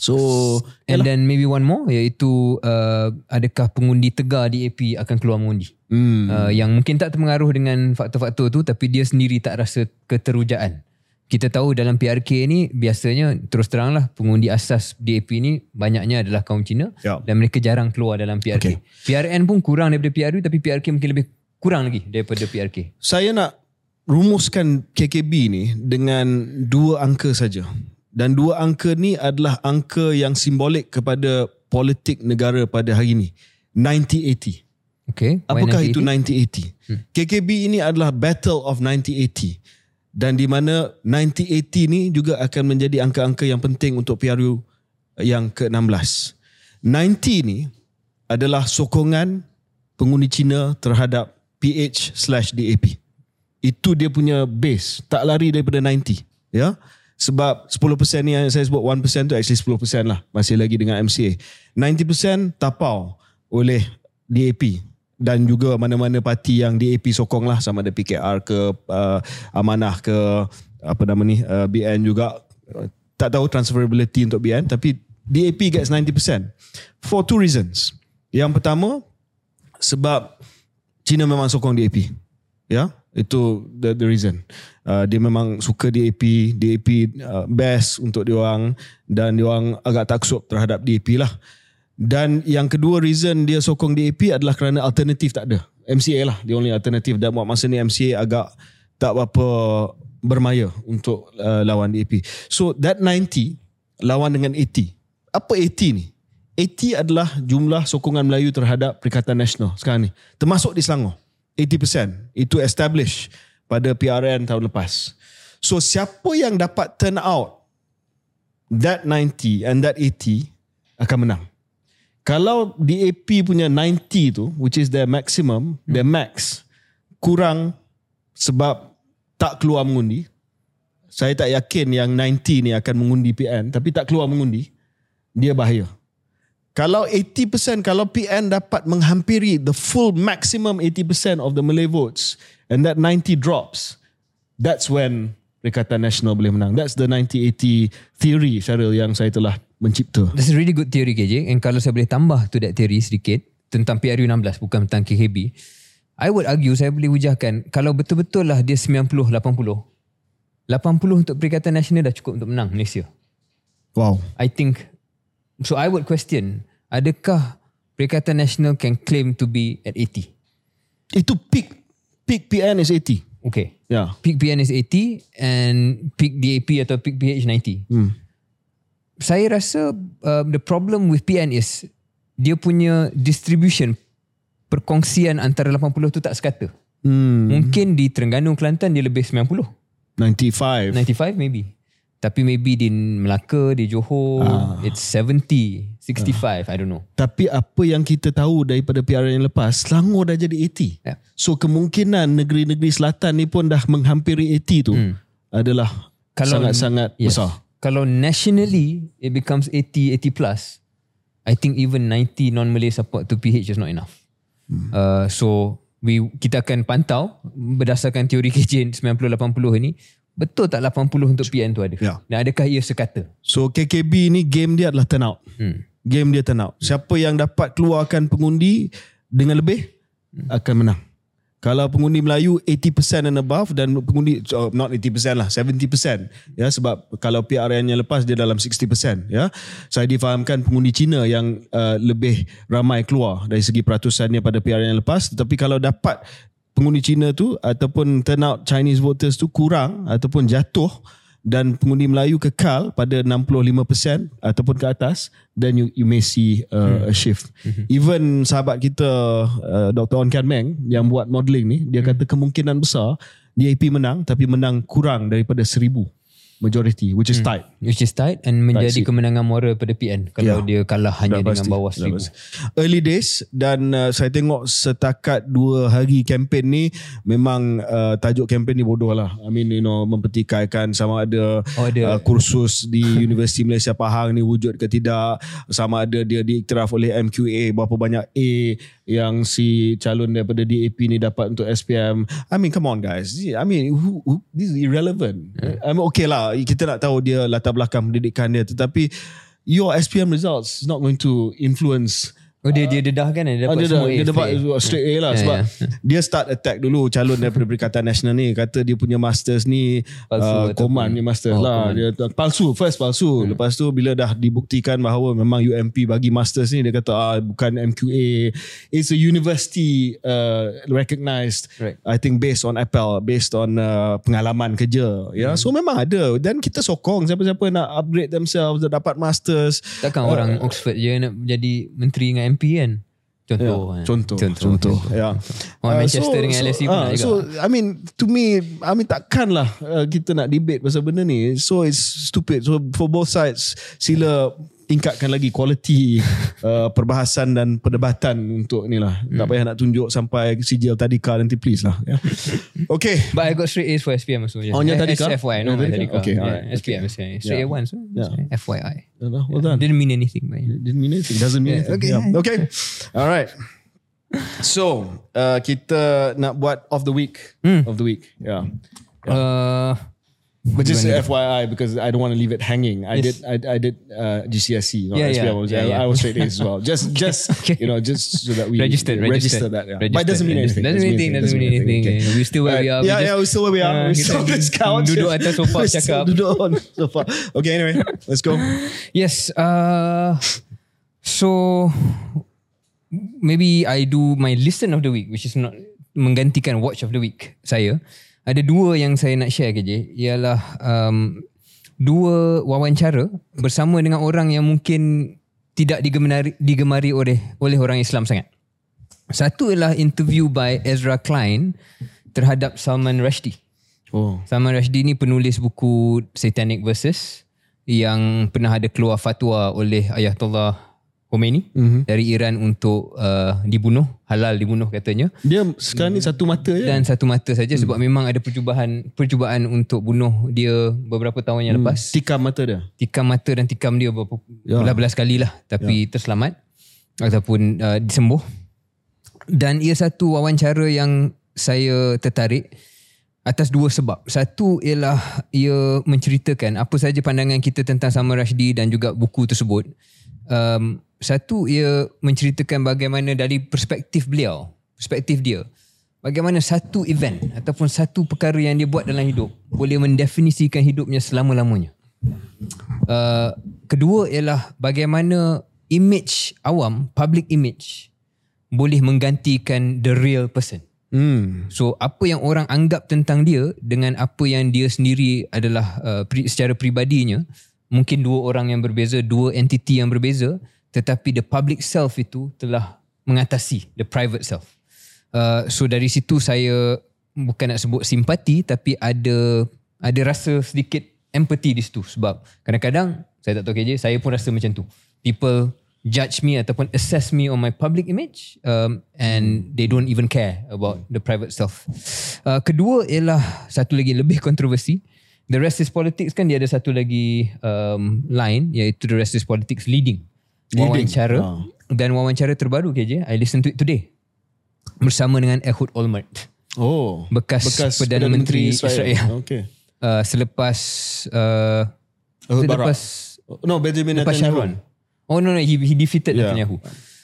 So and yalah. Then maybe one more iaitu uh, adakah pengundi tegar D A P akan keluar mengundi. Hmm. Uh, yang mungkin tak terpengaruh dengan faktor-faktor tu tapi dia sendiri tak rasa keterujaan. Kita tahu dalam P R K ni biasanya terus teranglah pengundi asas D A P ni banyaknya adalah kaum Cina ya. Dan mereka jarang keluar dalam P R K. Okay. P R N pun kurang daripada P R U tapi P R K mungkin lebih kurang lagi daripada P R K. Saya nak rumuskan K K B ni dengan dua angka saja. Dan dua angka ni adalah angka yang simbolik kepada politik negara pada hari ini. ninety eighty. Okay. Apakah itu ninety eighty? Hmm. K K B ini adalah Battle of ninety eighty. Dan di mana ninety eighty ni juga akan menjadi angka-angka yang penting untuk P R U yang ke enam belas. ninety ni adalah sokongan pengundi Cina terhadap P H slash D A P. Itu dia punya base. Tak lari daripada ninety. Ya. Sebab ten peratus ni yang saya sebut one percent tu actually ten peratus lah. Masih lagi dengan M C A. ninety percent tapau oleh D A P. Dan juga mana-mana parti yang D A P sokong lah. Sama ada P K R ke uh, Amanah ke apa nama ni uh, B N juga. Tak tahu transferability untuk B N. Tapi D A P gets ninety percent. For two reasons. Yang pertama, sebab China memang sokong D A P. Ya, itu the, the reason. Uh, dia memang suka D A P. D A P uh, best untuk diorang. Dan diorang agak taksub terhadap D A P lah. Dan yang kedua reason dia sokong D A P adalah kerana alternatif tak ada. M C A lah, the only alternative. Dan buat masa ni M C A agak tak berapa bermaya untuk uh, lawan D A P. So that ninety lawan dengan eighty. Apa eighty ni? eighty adalah jumlah sokongan Melayu terhadap Perikatan Nasional sekarang ni. Termasuk di Selangor. eighty percent. Itu establish pada P R N tahun lepas. So siapa yang dapat turn out that ninety and that eighty akan menang. Kalau D A P punya ninety tu, which is their maximum, hmm. their max, kurang sebab tak keluar mengundi, saya tak yakin yang ninety ni akan mengundi P N, tapi tak keluar mengundi, dia bahaya. Kalau eighty percent, kalau P N dapat menghampiri the full maximum eighty percent of the Malay votes, and that ninety drops, that's when Perikatan Nasional boleh menang. That's the ninety eighty theory, Syaril, yang saya telah mencipta. That's a really good theory, K J. And kalau saya boleh tambah to that theory sedikit, tentang P R U enam belas, bukan tentang K K B, I would argue, saya boleh hujahkan, kalau betul-betul lah dia ninety eighty, eighty untuk Perikatan Nasional dah cukup untuk menang Malaysia. Wow. I think, so I would question, adakah Perikatan Nasional can claim to be at eighty? Itu peak, peak P N is eighty. Okay. Yeah. Peak P N is eighty and peak D A P atau peak P H ninety. Hmm. Saya rasa uh, the problem with P N is dia punya distribution, perkongsian antara eighty tu tak sekata. Hmm. Mungkin di Terengganu, Kelantan dia lebih ninety. ninety-five. ninety-five maybe. Tapi maybe di Melaka, di Johor, ah. it's seventy, sixty-five, ah. I don't know. Tapi apa yang kita tahu daripada P R N yang lepas, Selangor dah jadi eighty. Yeah. So kemungkinan negeri-negeri selatan ni pun dah menghampiri eighty tu hmm. adalah kalau, sangat-sangat yes. besar. Kalau nationally it becomes eighty, eighty plus, I think even ninety non-Malay support to P H is not enough. Hmm. Uh, so we kita akan pantau berdasarkan teori K J ninety, eighty ini, betul tak eighty untuk P N tu ada? Ya. Dan adakah ia sekata? So K K B ni game dia adalah turn out. Hmm. Game dia turn out. Siapa yang dapat keluarkan pengundi dengan lebih hmm. akan menang. Kalau pengundi Melayu eighty percent and above, dan pengundi oh, not eighty percent lah, seventy percent, ya, sebab kalau P R N yang lepas dia dalam sixty percent, ya. Saya difahamkan pengundi Cina yang uh, lebih ramai keluar dari segi peratusannya pada P R N yang lepas, tetapi kalau dapat pengundi Cina tu ataupun turnout Chinese voters tu kurang ataupun jatuh dan pengundi Melayu kekal pada sixty-five percent ataupun ke atas, then you you may see uh, hmm. a shift. Hmm. Even sahabat kita uh, Doktor On Kian Meng yang buat modelling ni, dia hmm. kata kemungkinan besar D A P menang, tapi menang kurang daripada seribu majority, which is hmm. tight. Which is tight and menjadi tight kemenangan moral pada P N kalau yeah. dia kalah hanya dengan bawah seribu. Early days, dan uh, saya tengok setakat dua hari kempen ni, memang uh, tajuk kempen ni bodoh lah. I mean, you know, mempertikaikan sama ada, oh, ada. Uh, kursus di Universiti Malaysia Pahang ni wujud ke tidak, sama ada dia diiktiraf oleh M Q A, berapa banyak A yang si calon daripada D A P ni dapat untuk S P M. I mean, come on guys. I mean, who, who, this is irrelevant. Hmm. I mean, okay lah, kita nak tahu dia latar belakang pendidikan dia, tetapi your S P M results is not going to influence. Oh dia dia dedah kan dia dapat dia semua dah, A dia dapat straight. straight A lah Yeah, sebab yeah. dia start attack dulu calon daripada Perikatan Nasional ni, kata dia punya masters ni Palsu uh, Koman ni masters Oh, lah, Koman. dia palsu, first palsu. Hmm. Lepas tu bila dah dibuktikan bahawa memang U M P bagi masters ni, dia kata ah, bukan M Q A, it's a university uh, recognized, Right. I think based on Apple, based on uh, pengalaman kerja ya. Yeah? So memang ada, dan kita sokong siapa-siapa nak upgrade themselves, dah dapat masters. Takkan uh, orang Oxford je nak jadi menteri dengan M P kan. Contoh, yeah, kan? contoh, contoh, contoh, ya. Orang Manchester dengan L S E pun uh, nak juga. So, I mean, to me, I mean takkan lah uh, kita nak debate pasal benda ni. So, it's stupid. So, for both sides, sila tingkatkan lagi kualiti uh, perbahasan dan perdebatan untuk ni lah. Hmm. Tak payah nak tunjuk sampai sijil tadika nanti, please lah. Yeah. Okay. But I got straight A's for S P M also. Oh, yang tadika? F Y I, no, Yeah, tadika. okay, Yeah, alright. S P M, Okay. straight Yeah. A one, so Yeah. F Y I. Well done. Didn't mean anything. But yeah. Didn't mean anything. Doesn't mean Yeah, anything. okay. Yeah. Okay. Alright. So, uh, kita nak buat of the week. Hmm. Of the week. Yeah. Uh, But just Gimana? F Y I, because I don't want to leave it hanging. I Yes. did I, I did uh, G C S E. Not Yeah, S P M. yeah, I was, yeah, yeah. I was straight A's as well. Just just Okay. you know, just so that we Registered, register registered. that. Yeah. Registered, But it doesn't mean anything. registered. Doesn't mean anything, doesn't mean anything. Okay. We're still where we are. We Yeah, just- yeah, we're still where we are. Uh, We're kita still on this couch. duduk atas sofa We're still cakap. Duduk on sofa. Okay, anyway, let's go. Yes. Uh, so maybe I do my listen of the week, which is not menggantikan watch of the week saya. Ada dua yang saya nak share ke je, ialah um, dua wawancara bersama dengan orang yang mungkin tidak digemari, digemari oleh oleh orang Islam sangat. Satu ialah interview by Ezra Klein terhadap Salman Rushdie. Oh. Salman Rushdie ni penulis buku Satanic Verses yang pernah ada keluar fatwa oleh Ayatollah Khomeini mm-hmm. dari Iran untuk uh, dibunuh, halal dibunuh katanya. Dia sekarang ni satu mata je. Dan satu mata saja sebab hmm. memang ada percubaan percubaan untuk bunuh dia beberapa tahun yang Hmm. lepas. Tikam mata dia. Tikam mata dan tikam dia berapa Ya. belas-belas kali lah, tapi ya. terselamat ataupun uh, disembuh. Dan ia satu wawancara yang saya tertarik atas dua sebab. Satu ialah ia menceritakan apa sahaja pandangan kita tentang Salman Rushdie dan juga buku tersebut. Um, satu, ia menceritakan bagaimana dari perspektif beliau, perspektif dia, bagaimana satu event ataupun satu perkara yang dia buat dalam hidup boleh mendefinisikan hidupnya selama-lamanya. Uh, kedua ialah bagaimana image awam, public image boleh menggantikan the real person. Hmm. So apa yang orang anggap tentang dia dengan apa yang dia sendiri adalah uh, pri, secara pribadinya, mungkin dua orang yang berbeza, dua entiti yang berbeza, tetapi the public self itu telah mengatasi the private self. Uh, so dari situ saya bukan nak sebut simpati, tapi ada ada rasa sedikit empathy di situ, sebab kadang-kadang saya tak tahu K J, saya pun rasa macam tu. People judge me ataupun assess me on my public image um, and they don't even care about the private self. Uh, kedua ialah satu lagi lebih kontroversi. The Rest is Politics kan dia ada satu lagi um, line, iaitu The Rest is Politics Leading. Leading. Wawancara. Oh. Dan wawancara terbaru K J, I listen to it today. Bersama dengan Ehud Olmert. Oh. Bekas, Perdana Menteri Israel. Israel. Okay. Uh, selepas uh, Ehud selepas Barak. No, Benjamin lepas Netanyahu. Sharon. Oh no no, he, he defeated Yeah. Netanyahu.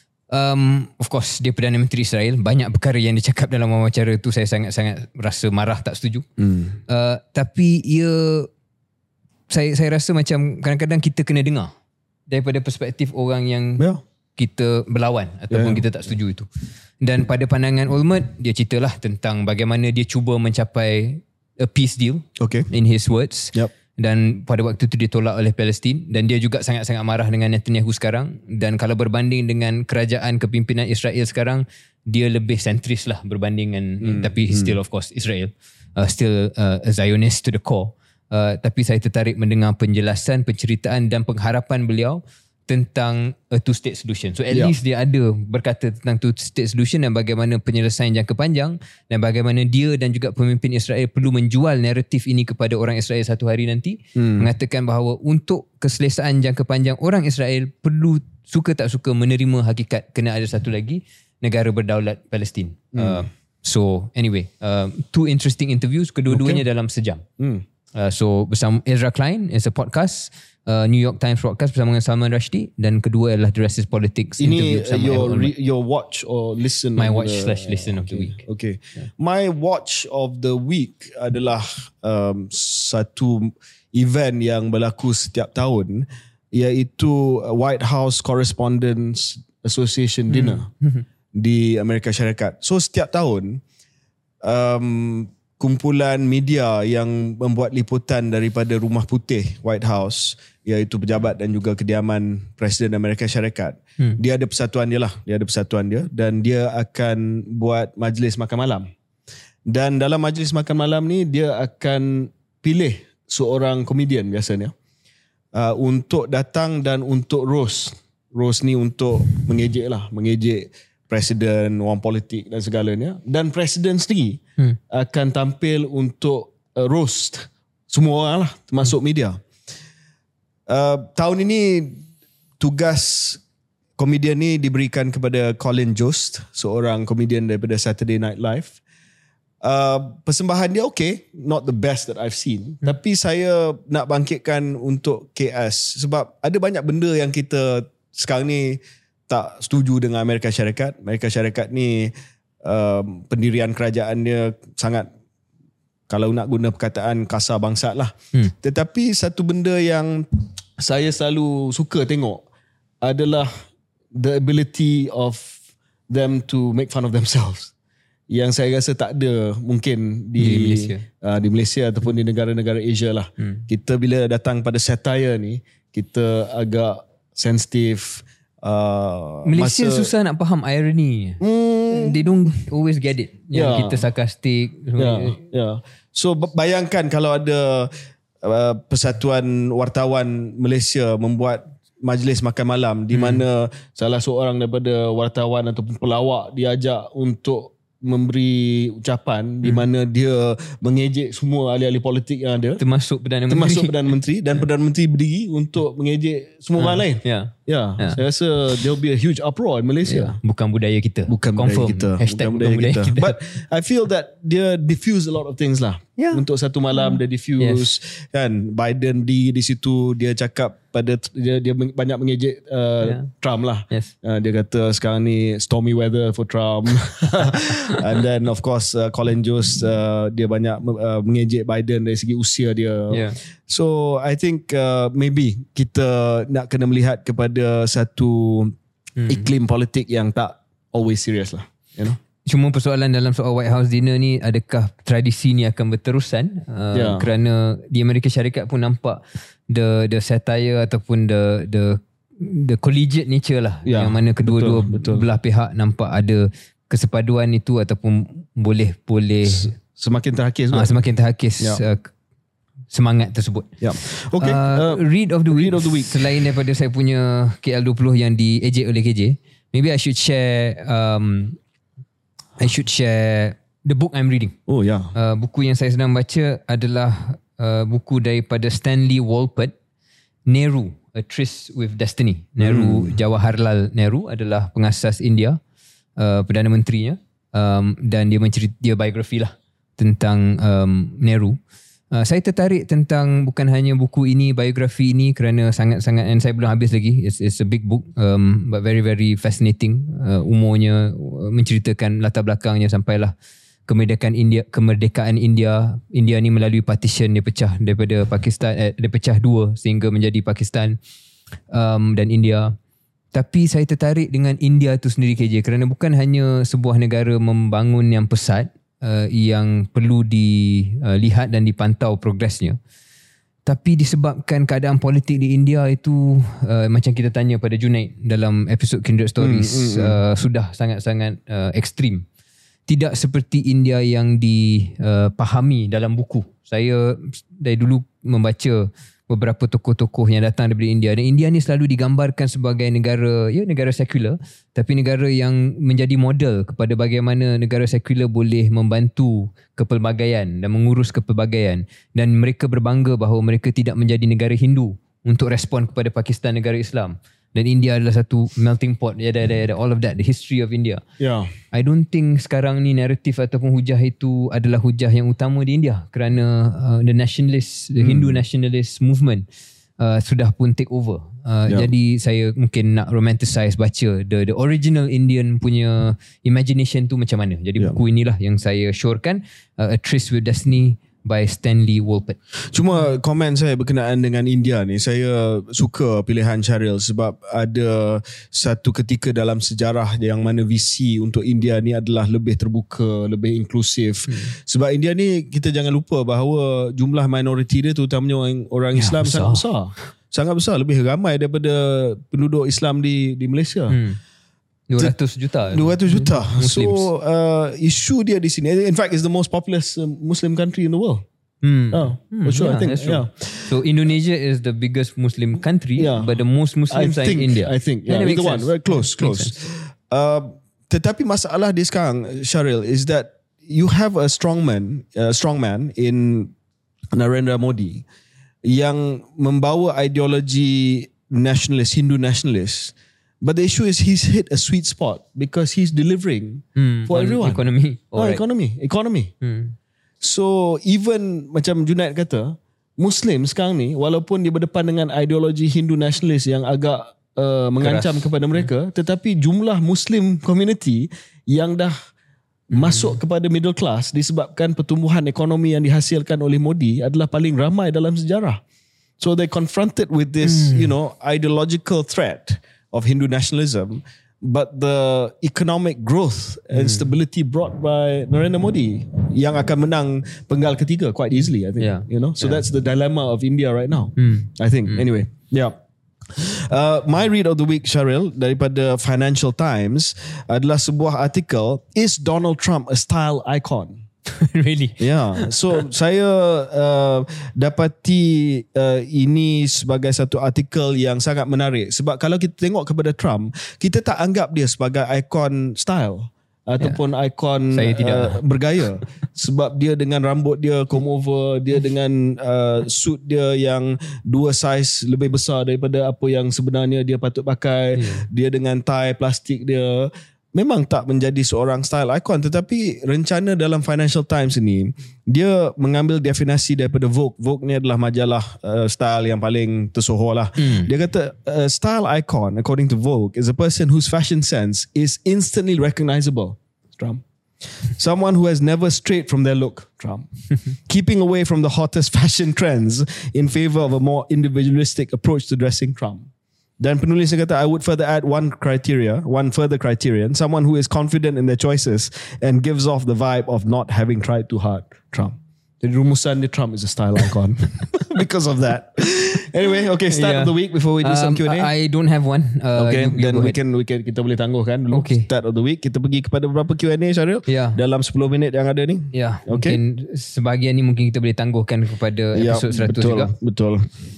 Um, of course dia Perdana Menteri Israel. Banyak perkara yang dia cakap dalam wawancara tu saya sangat-sangat rasa marah, tak setuju. Hmm. Uh, tapi ia saya saya rasa macam kadang-kadang kita kena dengar daripada perspektif orang yang Yeah. kita berlawan ataupun Yeah. kita tak setuju itu. Dan pada pandangan Olmert, dia ceritalah tentang bagaimana dia cuba mencapai a peace deal Okay. in his words. Yep. Dan pada waktu itu ditolak oleh Palestin, dan dia juga sangat-sangat marah dengan Netanyahu sekarang. Dan kalau berbanding dengan kerajaan kepimpinan Israel sekarang, dia lebih sentris lah berbanding dengan hmm. tapi hmm. still of course Israel uh, still uh, a Zionist to the core. Uh, tapi saya tertarik mendengar penjelasan, penceritaan dan pengharapan beliau tentang a two-state solution. So at Yeah. least dia ada berkata tentang two-state solution dan bagaimana penyelesaian jangka panjang, dan bagaimana dia dan juga pemimpin Israel perlu menjual naratif ini kepada orang Israel satu hari nanti, hmm. mengatakan bahawa untuk keselesaan jangka panjang, orang Israel perlu suka tak suka menerima hakikat kena ada satu lagi negara berdaulat Palestin. Hmm. Uh, so anyway, uh, two interesting interviews, kedua-duanya okay. dalam sejam. Hmm. Uh, so bersama Ezra Klein is a podcast, uh, New York Times podcast bersama dengan Salman Rushdie, dan kedua adalah The Racist Politics. Ini uh, your re, your watch or listen. My watch the, slash listen of okay, the week. Okay. Yeah. My watch of the week adalah um, satu event yang berlaku setiap tahun, iaitu White House Correspondents Association Dinner hmm. di Amerika Syarikat. So setiap tahun um, kumpulan media yang membuat liputan daripada Rumah Putih, White House, iaitu pejabat dan juga kediaman Presiden Amerika Syarikat, hmm. dia ada persatuan dia lah, dia ada persatuan dia, dan dia akan buat majlis makan malam. Dan dalam majlis makan malam ni dia akan pilih seorang komedian biasanya uh, untuk datang dan untuk roast. Roast ni untuk mengejek lah, mengejek presiden, orang politik dan segalanya. Dan presiden sendiri hmm. akan tampil untuk uh, roast semua orang lah, termasuk hmm. media. Uh, tahun ini tugas komedian ni diberikan kepada Colin Jost, seorang komedian daripada Saturday Night Live. Uh, persembahan dia okay, not the best that I've seen, hmm. tapi saya nak bangkitkan untuk K S sebab ada banyak benda yang kita sekarang ni tak setuju dengan Amerika Syarikat. Amerika Syarikat ni um, pendirian kerajaan dia sangat, kalau nak guna perkataan, kasar bangsat lah. Hmm. Tetapi satu benda yang saya selalu suka tengok adalah the ability of them to make fun of themselves. Yang saya rasa tak ada mungkin di, di Malaysia, uh, di Malaysia ataupun di negara-negara Asia lah. Hmm. Kita bila datang pada satire ni, kita agak sensitif. Uh, Malaysia masa, susah nak faham irony. Hmm, They don't always get it. Yang yeah. kita sarkastik. Yeah, yeah. So bayangkan kalau ada uh, Persatuan Wartawan Malaysia membuat majlis makan malam di hmm. mana salah seorang daripada wartawan ataupun pelawak diajak untuk memberi ucapan hmm. di mana dia mengejek semua ahli-ahli politik yang ada, termasuk Perdana Menteri, termasuk Perdana Menteri dan Perdana Menteri berdiri untuk mengejek semua orang lain. Ya. Ya, yeah. saya rasa there will be a huge uproar in Malaysia. Yeah. Bukan budaya kita. Bukan Confirm. budaya kita. Hashtag bukan budaya, bukan budaya kita. kita. But I feel that dia diffuse a lot of things lah. Yeah. Untuk satu malam dia diffuse. Yes. Kan, Biden di di situ dia cakap pada dia dia banyak mengejek uh, yeah. Trump lah. Yes. Uh, dia kata sekarang ni stormy weather for Trump. And then of course uh, Colin Jost uh, dia banyak uh, mengejek Biden dari segi usia dia. Yeah. So I think uh, maybe kita nak kena melihat kepada satu hmm. iklim politik yang tak always serious lah, you know. Cuma persoalan dalam soal White House dinner ni, adakah tradisi ni akan berterusan? Uh, yeah. Kerana di Amerika Syarikat pun nampak the the satire ataupun the the the collegiate nature lah, yeah. yang mana kedua-dua betul, betul. belah pihak nampak ada kesepaduan itu ataupun boleh boleh semakin terhakis. Uh, semakin terhakis. Yeah. Uh, semangat tersebut. Ya. Okay. Uh, uh, read of the week. Read of the week. Selain daripada saya punya K L twenty yang diejek oleh K J, maybe I should share um I should share the book I'm reading. Oh ya. Yeah. Uh, buku yang saya sedang baca adalah uh, buku daripada Stanley Wolpert, Nehru, A Tryst with Destiny. Nehru, hmm. Jawaharlal Nehru adalah pengasas India, uh, Perdana Menterinya, um, dan dia mencerita, dia biografi lah tentang um, Nehru. Uh, saya tertarik tentang bukan hanya buku ini, biografi ini, kerana sangat-sangat, dan saya belum habis lagi. It's, it's a big book, um, but very very fascinating. Uh, umurnya uh, menceritakan latar belakangnya sampailah kemerdekaan India. Kemerdekaan India, India ni melalui partition, dia pecah daripada Pakistan, eh, dia pecah dua sehingga menjadi Pakistan um, dan India. Tapi saya tertarik dengan India tu sendiri, K J, kerana bukan hanya sebuah negara membangun yang pesat, Uh, yang perlu dilihat uh, dan dipantau progresnya, tapi disebabkan keadaan politik di India itu uh, macam kita tanya pada Junaid dalam episod Kindred Stories, mm, mm, mm. Uh, sudah sangat-sangat uh, ekstrim. Tidak seperti India yang dipahami uh, dalam buku. Saya dari dulu membaca beberapa tokoh-tokoh yang datang daripada India, dan India ni selalu digambarkan sebagai negara, ya, negara sekular, tapi negara yang menjadi model kepada bagaimana negara sekular boleh membantu kepelbagaian dan mengurus kepelbagaian, dan mereka berbangga bahawa mereka tidak menjadi negara Hindu untuk respon kepada Pakistan, negara Islam. dan India adalah satu melting pot. Ada ada ada all of that, the history of India. Yeah. I don't think sekarang ni naratif ataupun hujah itu adalah hujah yang utama di India, kerana uh, the nationalist, the hmm. Hindu nationalist movement uh, sudah pun take over. Uh, yeah. Jadi saya mungkin nak romanticize baca the the original Indian punya imagination tu macam mana. Jadi yeah. buku inilah yang saya syorkan, uh, A Tryst with Destiny by Stanley Wolpert. Cuma komen saya berkenaan dengan India ni, saya suka pilihan Syaril sebab ada satu ketika dalam sejarah yang mana visi untuk India ni adalah lebih terbuka, lebih inklusif. Hmm. Sebab India ni kita jangan lupa bahawa jumlah minoriti dia terutamanya orang, orang ya, Islam besar. sangat besar. Sangat besar, lebih ramai daripada penduduk Islam di di Malaysia. Hmm. dua ratus juta. dua ratus juta. So uh, isu dia di sini, in fact, is the most populous Muslim country in the world. Hmm. Oh, for sure. Yeah, I think. Yeah. So Indonesia is the biggest Muslim country, yeah. but the most Muslims I think, are in India. I think. Yeah, either one. Very close, close. Uh, tetapi masalah dia sekarang, Syaril, is that you have a strongman, a strongman in Narendra Modi yang membawa ideologi nationalist, Hindu nationalist. But the issue is he's hit a sweet spot because he's delivering hmm, for everyone. Economy. Oh, right. economy. Economy. Hmm. So even macam Junaid kata, Muslim sekarang ni walaupun dia berdepan dengan ideologi Hindu nationalist yang agak uh, mengancam Keras. kepada mereka, hmm. tetapi jumlah Muslim community yang dah hmm. masuk kepada middle class disebabkan pertumbuhan ekonomi yang dihasilkan oleh Modi adalah paling ramai dalam sejarah. So they confronted with this, hmm. you know, ideological threat of Hindu nationalism, but the economic growth and hmm. stability brought by Narendra Modi yang akan menang penggal ketiga quite easily, I think. Yeah. You know, so yeah. that's the dilemma of India right now. Hmm. I think. Hmm. Anyway, yeah. Uh, my read of the week, Syaril, daripada Financial Times adalah sebuah artikel, Is Donald Trump a Style Icon? Really? Yeah. So saya uh, dapati uh, ini sebagai satu artikel yang sangat menarik sebab kalau kita tengok kepada Trump, kita tak anggap dia sebagai ikon style ataupun yeah. ikon uh, bergaya sebab dia dengan rambut dia comb over, dia dengan uh, suit dia yang dua saiz lebih besar daripada apa yang sebenarnya dia patut pakai, yeah. dia dengan tie plastik dia memang tak menjadi seorang style icon. Tetapi rencana dalam Financial Times ini, dia mengambil definisi daripada Vogue. Vogue ni adalah majalah uh, style yang paling tersohor lah. Hmm. Dia kata uh, style icon according to Vogue is a person whose fashion sense is instantly recognizable. Trump. Someone who has never strayed from their look. Trump. Keeping away from the hottest fashion trends in favor of a more individualistic approach to dressing. Trump. Dan penulis kata, I would further add one criteria, one further criterion, someone who is confident in their choices and gives off the vibe of not having tried too hard. Trump. Jadi rumusan dia, Trump is a style icon. Because of that. Anyway, okay, start yeah. of the week before we do um, some Q and A. I don't have one. Uh, okay, you, you then we can, we can, kita boleh tangguhkan dulu. Okay. Start of the week. Kita pergi kepada beberapa Q and A, Syaril. Yeah. Dalam sepuluh minit yang ada ni. Ya. Yeah. Okay. Mungkin sebahagian ni mungkin kita boleh tangguhkan kepada episod yeah, seratus betul, juga. Betul.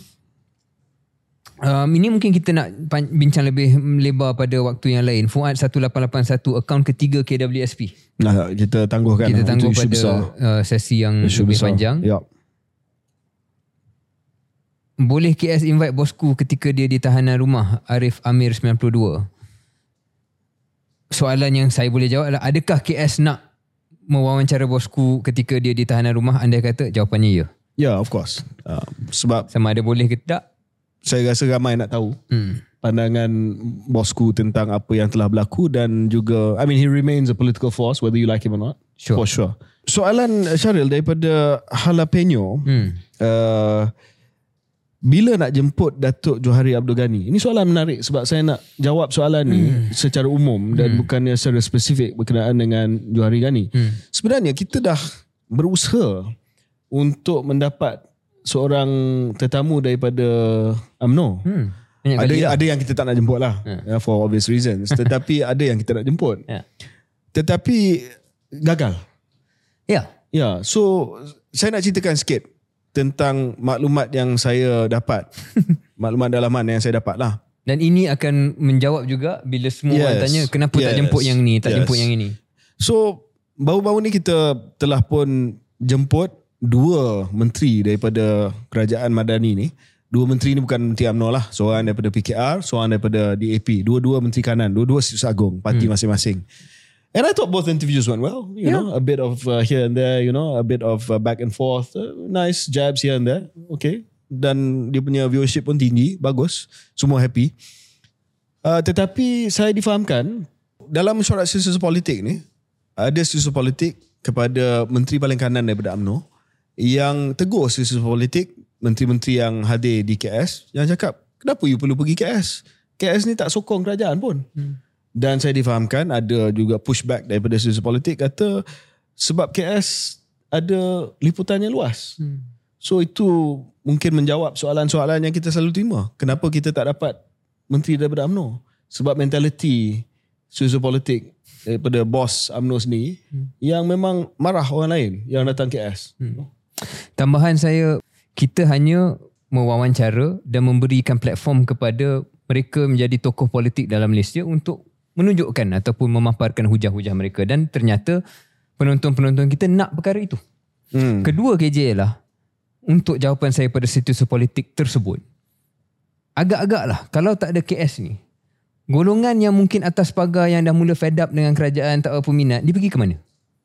Um, ini mungkin kita nak bincang lebih lebar pada waktu yang lain. Fuad satu lapan lapan satu, akaun ketiga K W S P. Nah, kita tangguhkan. Kita tangguh pada uh, sesi yang isu lebih besar. Panjang. Ya. Boleh K S invite bosku ketika dia di tahanan rumah? Arif Amir sembilan puluh dua. Soalan yang saya boleh jawab adalah, adakah K S nak mewawancara bosku ketika dia di tahanan rumah? Anda kata jawapannya ya. Ya, yeah, of course. Uh, sebab sama ada boleh ke tak? Saya rasa ramai nak tahu hmm. pandangan bosku tentang apa yang telah berlaku dan juga, I mean, he remains a political force whether you like him or not. Sure. For sure. Soalan Syaril daripada Jalapeno, hmm. uh, bila nak jemput Datuk Johari Abdul Ghani? Ini soalan menarik sebab saya nak jawab soalan ni hmm. secara umum dan hmm. bukannya secara spesifik berkenaan dengan Johari Ghani. Hmm. Sebenarnya kita dah berusaha untuk mendapat seorang tetamu daripada U M N O. Hmm. Ada lah. Ada yang kita tak nak jemput lah, yeah. for obvious reasons. Tetapi ada yang kita nak jemput. Yeah. Tetapi gagal. Ya. Yeah. Ya. Yeah. So saya nak ceritakan sikit tentang maklumat yang saya dapat. Maklumat dalaman yang saya dapat lah. Dan ini akan menjawab juga bila semua yes. orang tanya kenapa yes. tak jemput yang ni, tak yes. jemput yang ini. So baru-baru ni kita telah pun jemput dua menteri daripada kerajaan Madani ni, Dua menteri ni bukan menteri U M N O lah. Seorang daripada P K R, seorang daripada D A P. Dua-dua menteri kanan, dua-dua Setiausaha Agung, parti hmm. masing-masing. And I thought both interviews went well. You yeah. know, a bit of uh, here and there, you know, a bit of uh, back and forth. Uh, nice jabs here and there. Okay. Dan dia punya viewership pun tinggi, bagus. Semua happy. Uh, tetapi saya difahamkan, dalam mesyuarat setiausaha politik ni, ada setiausaha politik kepada menteri paling kanan daripada U M N O yang tegur setiausaha politik, menteri-menteri yang hadir di K S, yang cakap, kenapa you perlu pergi K S? K S ni tak sokong kerajaan pun. Hmm. Dan saya difahamkan ada juga pushback daripada setiausaha politik, kata sebab K S ada liputannya luas. Hmm. So itu mungkin menjawab soalan-soalan yang kita selalu terima. Kenapa kita tak dapat menteri daripada U M N O? Sebab mentaliti setiausaha politik daripada bos U M N O sendiri hmm. yang memang marah orang lain yang datang K S. Hmm. Tambahan saya, kita hanya mewawancara dan memberikan platform kepada mereka menjadi tokoh politik dalam Malaysia untuk menunjukkan ataupun memaparkan hujah-hujah mereka, dan ternyata penonton-penonton kita nak perkara itu. Hmm. Kedua K J ialah, untuk jawapan saya pada setiausaha politik tersebut, agak-agaklah kalau tak ada K S ni, golongan yang mungkin atas pagar yang dah mula fed up dengan kerajaan, tak apa minat, dia pergi ke mana?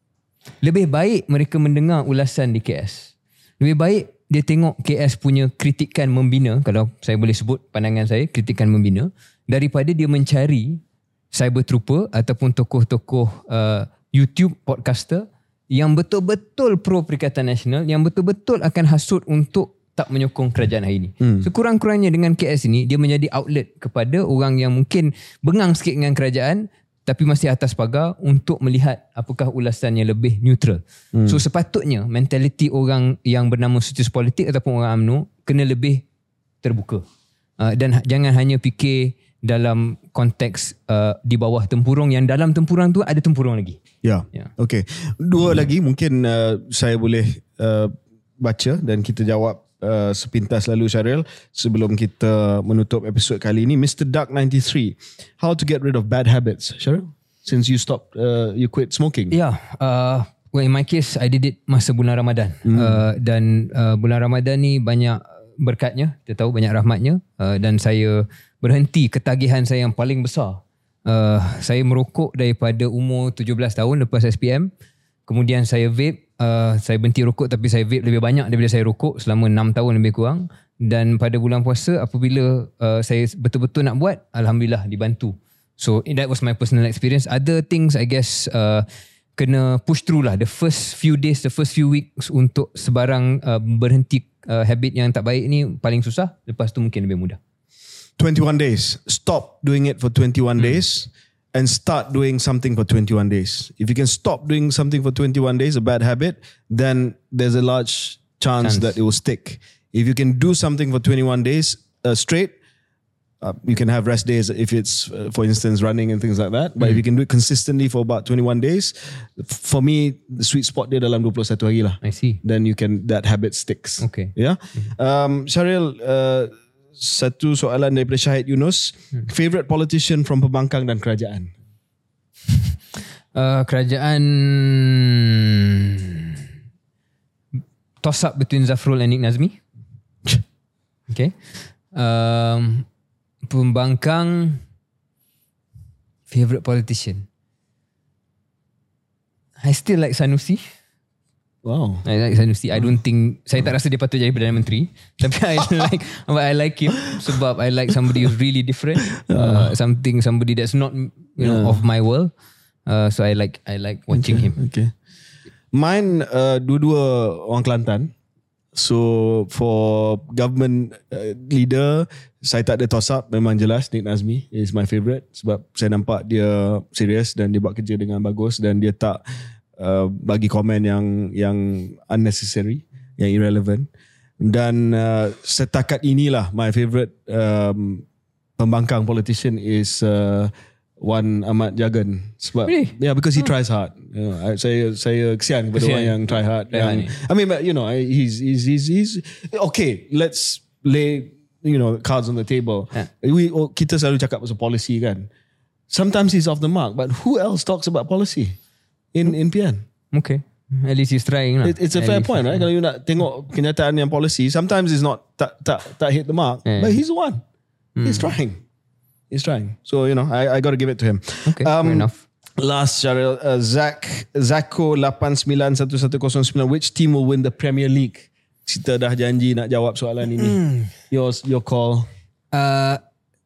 Lebih baik mereka mendengar ulasan di K S. Lebih baik dia tengok K S punya kritikan membina, kalau saya boleh sebut pandangan saya, kritikan membina, daripada dia mencari cyber trooper ataupun tokoh-tokoh uh, YouTube podcaster yang betul-betul pro Perikatan Nasional, yang betul-betul akan hasut untuk tak menyokong kerajaan hari ini. Hmm. Sekurang-kurangnya dengan K S ini, dia menjadi outlet kepada orang yang mungkin bengang sikit dengan kerajaan tapi masih atas pagar untuk melihat apakah ulasan yang lebih neutral. Hmm. So sepatutnya mentaliti orang yang bernama setiausaha politik ataupun orang U M N O kena lebih terbuka. Uh, dan jangan hanya fikir dalam konteks uh, di bawah tempurung, yang dalam tempurung tu ada tempurung lagi. Ya. Yeah. Yeah. Okay. Dua hmm. lagi mungkin uh, saya boleh uh, baca dan kita jawab Uh, sepintas lalu, Syaril, sebelum kita menutup episod kali ini. Mister Duck ninety-three, how to get rid of bad habits, Syaril, since you stopped uh, you quit smoking? Yeah, uh, well in my case I did it masa bulan Ramadan. hmm. uh, dan uh, bulan Ramadan ni banyak berkatnya, kita tahu banyak rahmatnya, uh, dan saya berhenti ketagihan saya yang paling besar. uh, saya merokok daripada umur tujuh belas tahun lepas S P M. Kemudian saya vape. Uh, saya berhenti rokok, tapi saya vape lebih banyak daripada saya rokok selama enam tahun lebih kurang. Dan pada bulan puasa, apabila uh, saya betul-betul nak buat, Alhamdulillah dibantu. So that was my personal experience. Other things I guess uh, kena push through lah. The first few days, the first few weeks untuk sebarang uh, berhenti uh, habit yang tak baik ni paling susah. Lepas tu mungkin lebih mudah. twenty-one days. Stop doing it for twenty-one hmm. days. And start doing something for twenty-one days. If you can stop doing something for twenty-one days, a bad habit, then there's a large chance, chance. that it will stick. If you can do something for twenty-one days uh, straight, uh, you can have rest days if it's, uh, for instance, running and things like that. But mm. if you can do it consistently for about twenty-one days, for me, the sweet spot dia dalam twenty-one hari lah. I see. Then you can, that habit sticks. Okay. Yeah. Mm-hmm. Um, Syaril, uh, satu soalan daripada Syahid Yunus. Hmm. Favorite politician from pembangkang dan kerajaan? Uh, kerajaan, toss up between Zafrul and Nik Nazmi. Okay. Um, pembangkang, favorite politician, I still like Sanusi. Wow. I like Sanusi. I don't think, saya tak rasa dia patut jadi Perdana Menteri, tapi I like, but I like him sebab I like somebody who's really different, uh, something somebody that's not, you know, yeah. of my world. Uh, so I like I like watching okay. him. Okay. Mine uh, dua-dua orang Kelantan. So for government uh, leader, saya tak ada toss up, memang jelas Nik Nazmi is my favourite sebab saya nampak dia serius dan dia buat kerja dengan bagus dan dia tak Uh, bagi komen yang yang unnecessary, yang irrelevant. Dan uh, setakat inilah my favourite um, pembangkang politician is uh, Wan Ahmad Jagan. Sebab really? Yeah, because he oh. tries hard. You know, I, saya saya kesian kepada orang yang try hard. Yang, I mean, but, you know, he's he's he's, he's okay. Let's lay, you know, cards on the table. Yeah. We oh, kita selalu cakap pasal policy kan. Sometimes he's off the mark, but who else talks about policy? In in P N. Okay. At least he's trying lah. It, it's a At fair least. point, right? Kalau you nak tengok kenyataan yang policy, sometimes it's not tak tak tak hit the mark, Yeah. but he's the one. Hmm. He's trying. He's trying. So you know, I I got to give it to him. Okay, fair enough. Last, Syaril, uh, Zach Zacko lapan sembilan satu satu kosong sembilan. Which team will win the Premier League? Kita dah janji nak jawab soalan ini. Hmm. Yours, your call. Uh,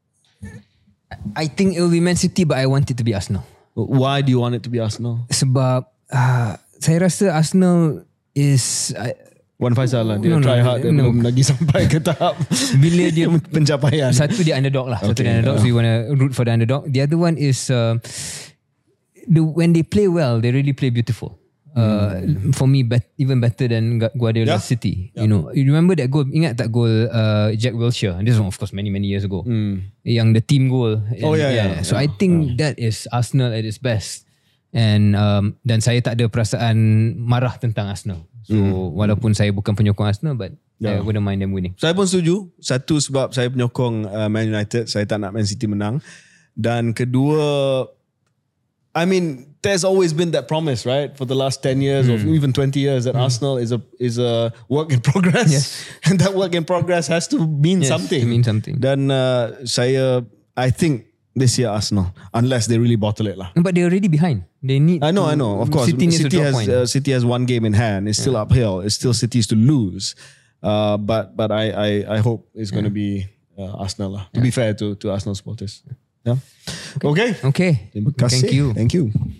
I think it will be Man City, but I want it to be Arsenal. Why do you want it to be Arsenal? Sebab uh, saya rasa Arsenal is uh, Wan Faisal lah. Dia No, no, try hard. Dia no. belum lagi sampai ke tahap bila dia pencapaian. satu dia underdog lah. Satu Okay, dia underdog, yeah. so you want to root for the underdog. The other one is uh, the when they play well, they really play beautiful. Uh, mm. For me, bet, even better than Guardiola Yeah. City. Yeah. You know, you remember that goal? Ingat tak goal uh, Jack Wilshere? This was of course many many years ago. Mm. Yang the team goal. Oh, yeah, yeah, So yeah. I think that is Arsenal at its best. And um, dan saya tak ada perasaan marah tentang Arsenal. So mm. walaupun saya bukan penyokong Arsenal, but Yeah. I wouldn't mind them winning. Saya pun setuju. Satu sebab saya penyokong uh, Man United. Saya tak nak Man City menang. Dan kedua, I mean, there's always been that promise, right? For the last ten years mm. or even twenty years that mm. Arsenal is a is a work in progress. Yes. And that work in progress has to mean Yes, something. to mean something. Dan uh, saya, I think this year Arsenal, unless they really bottle it lah. But they're already behind. They need. I know, to, I know. Of course, City, needs to City drop has point. uh, City has one game in hand. It's still uphill. It's still City's to lose. Uh, but but I I I hope it's going to be uh, Arsenal lah. To be fair to to Arsenal supporters. Yeah. Okay. Okay. Terima kasih. Thank you. Thank you.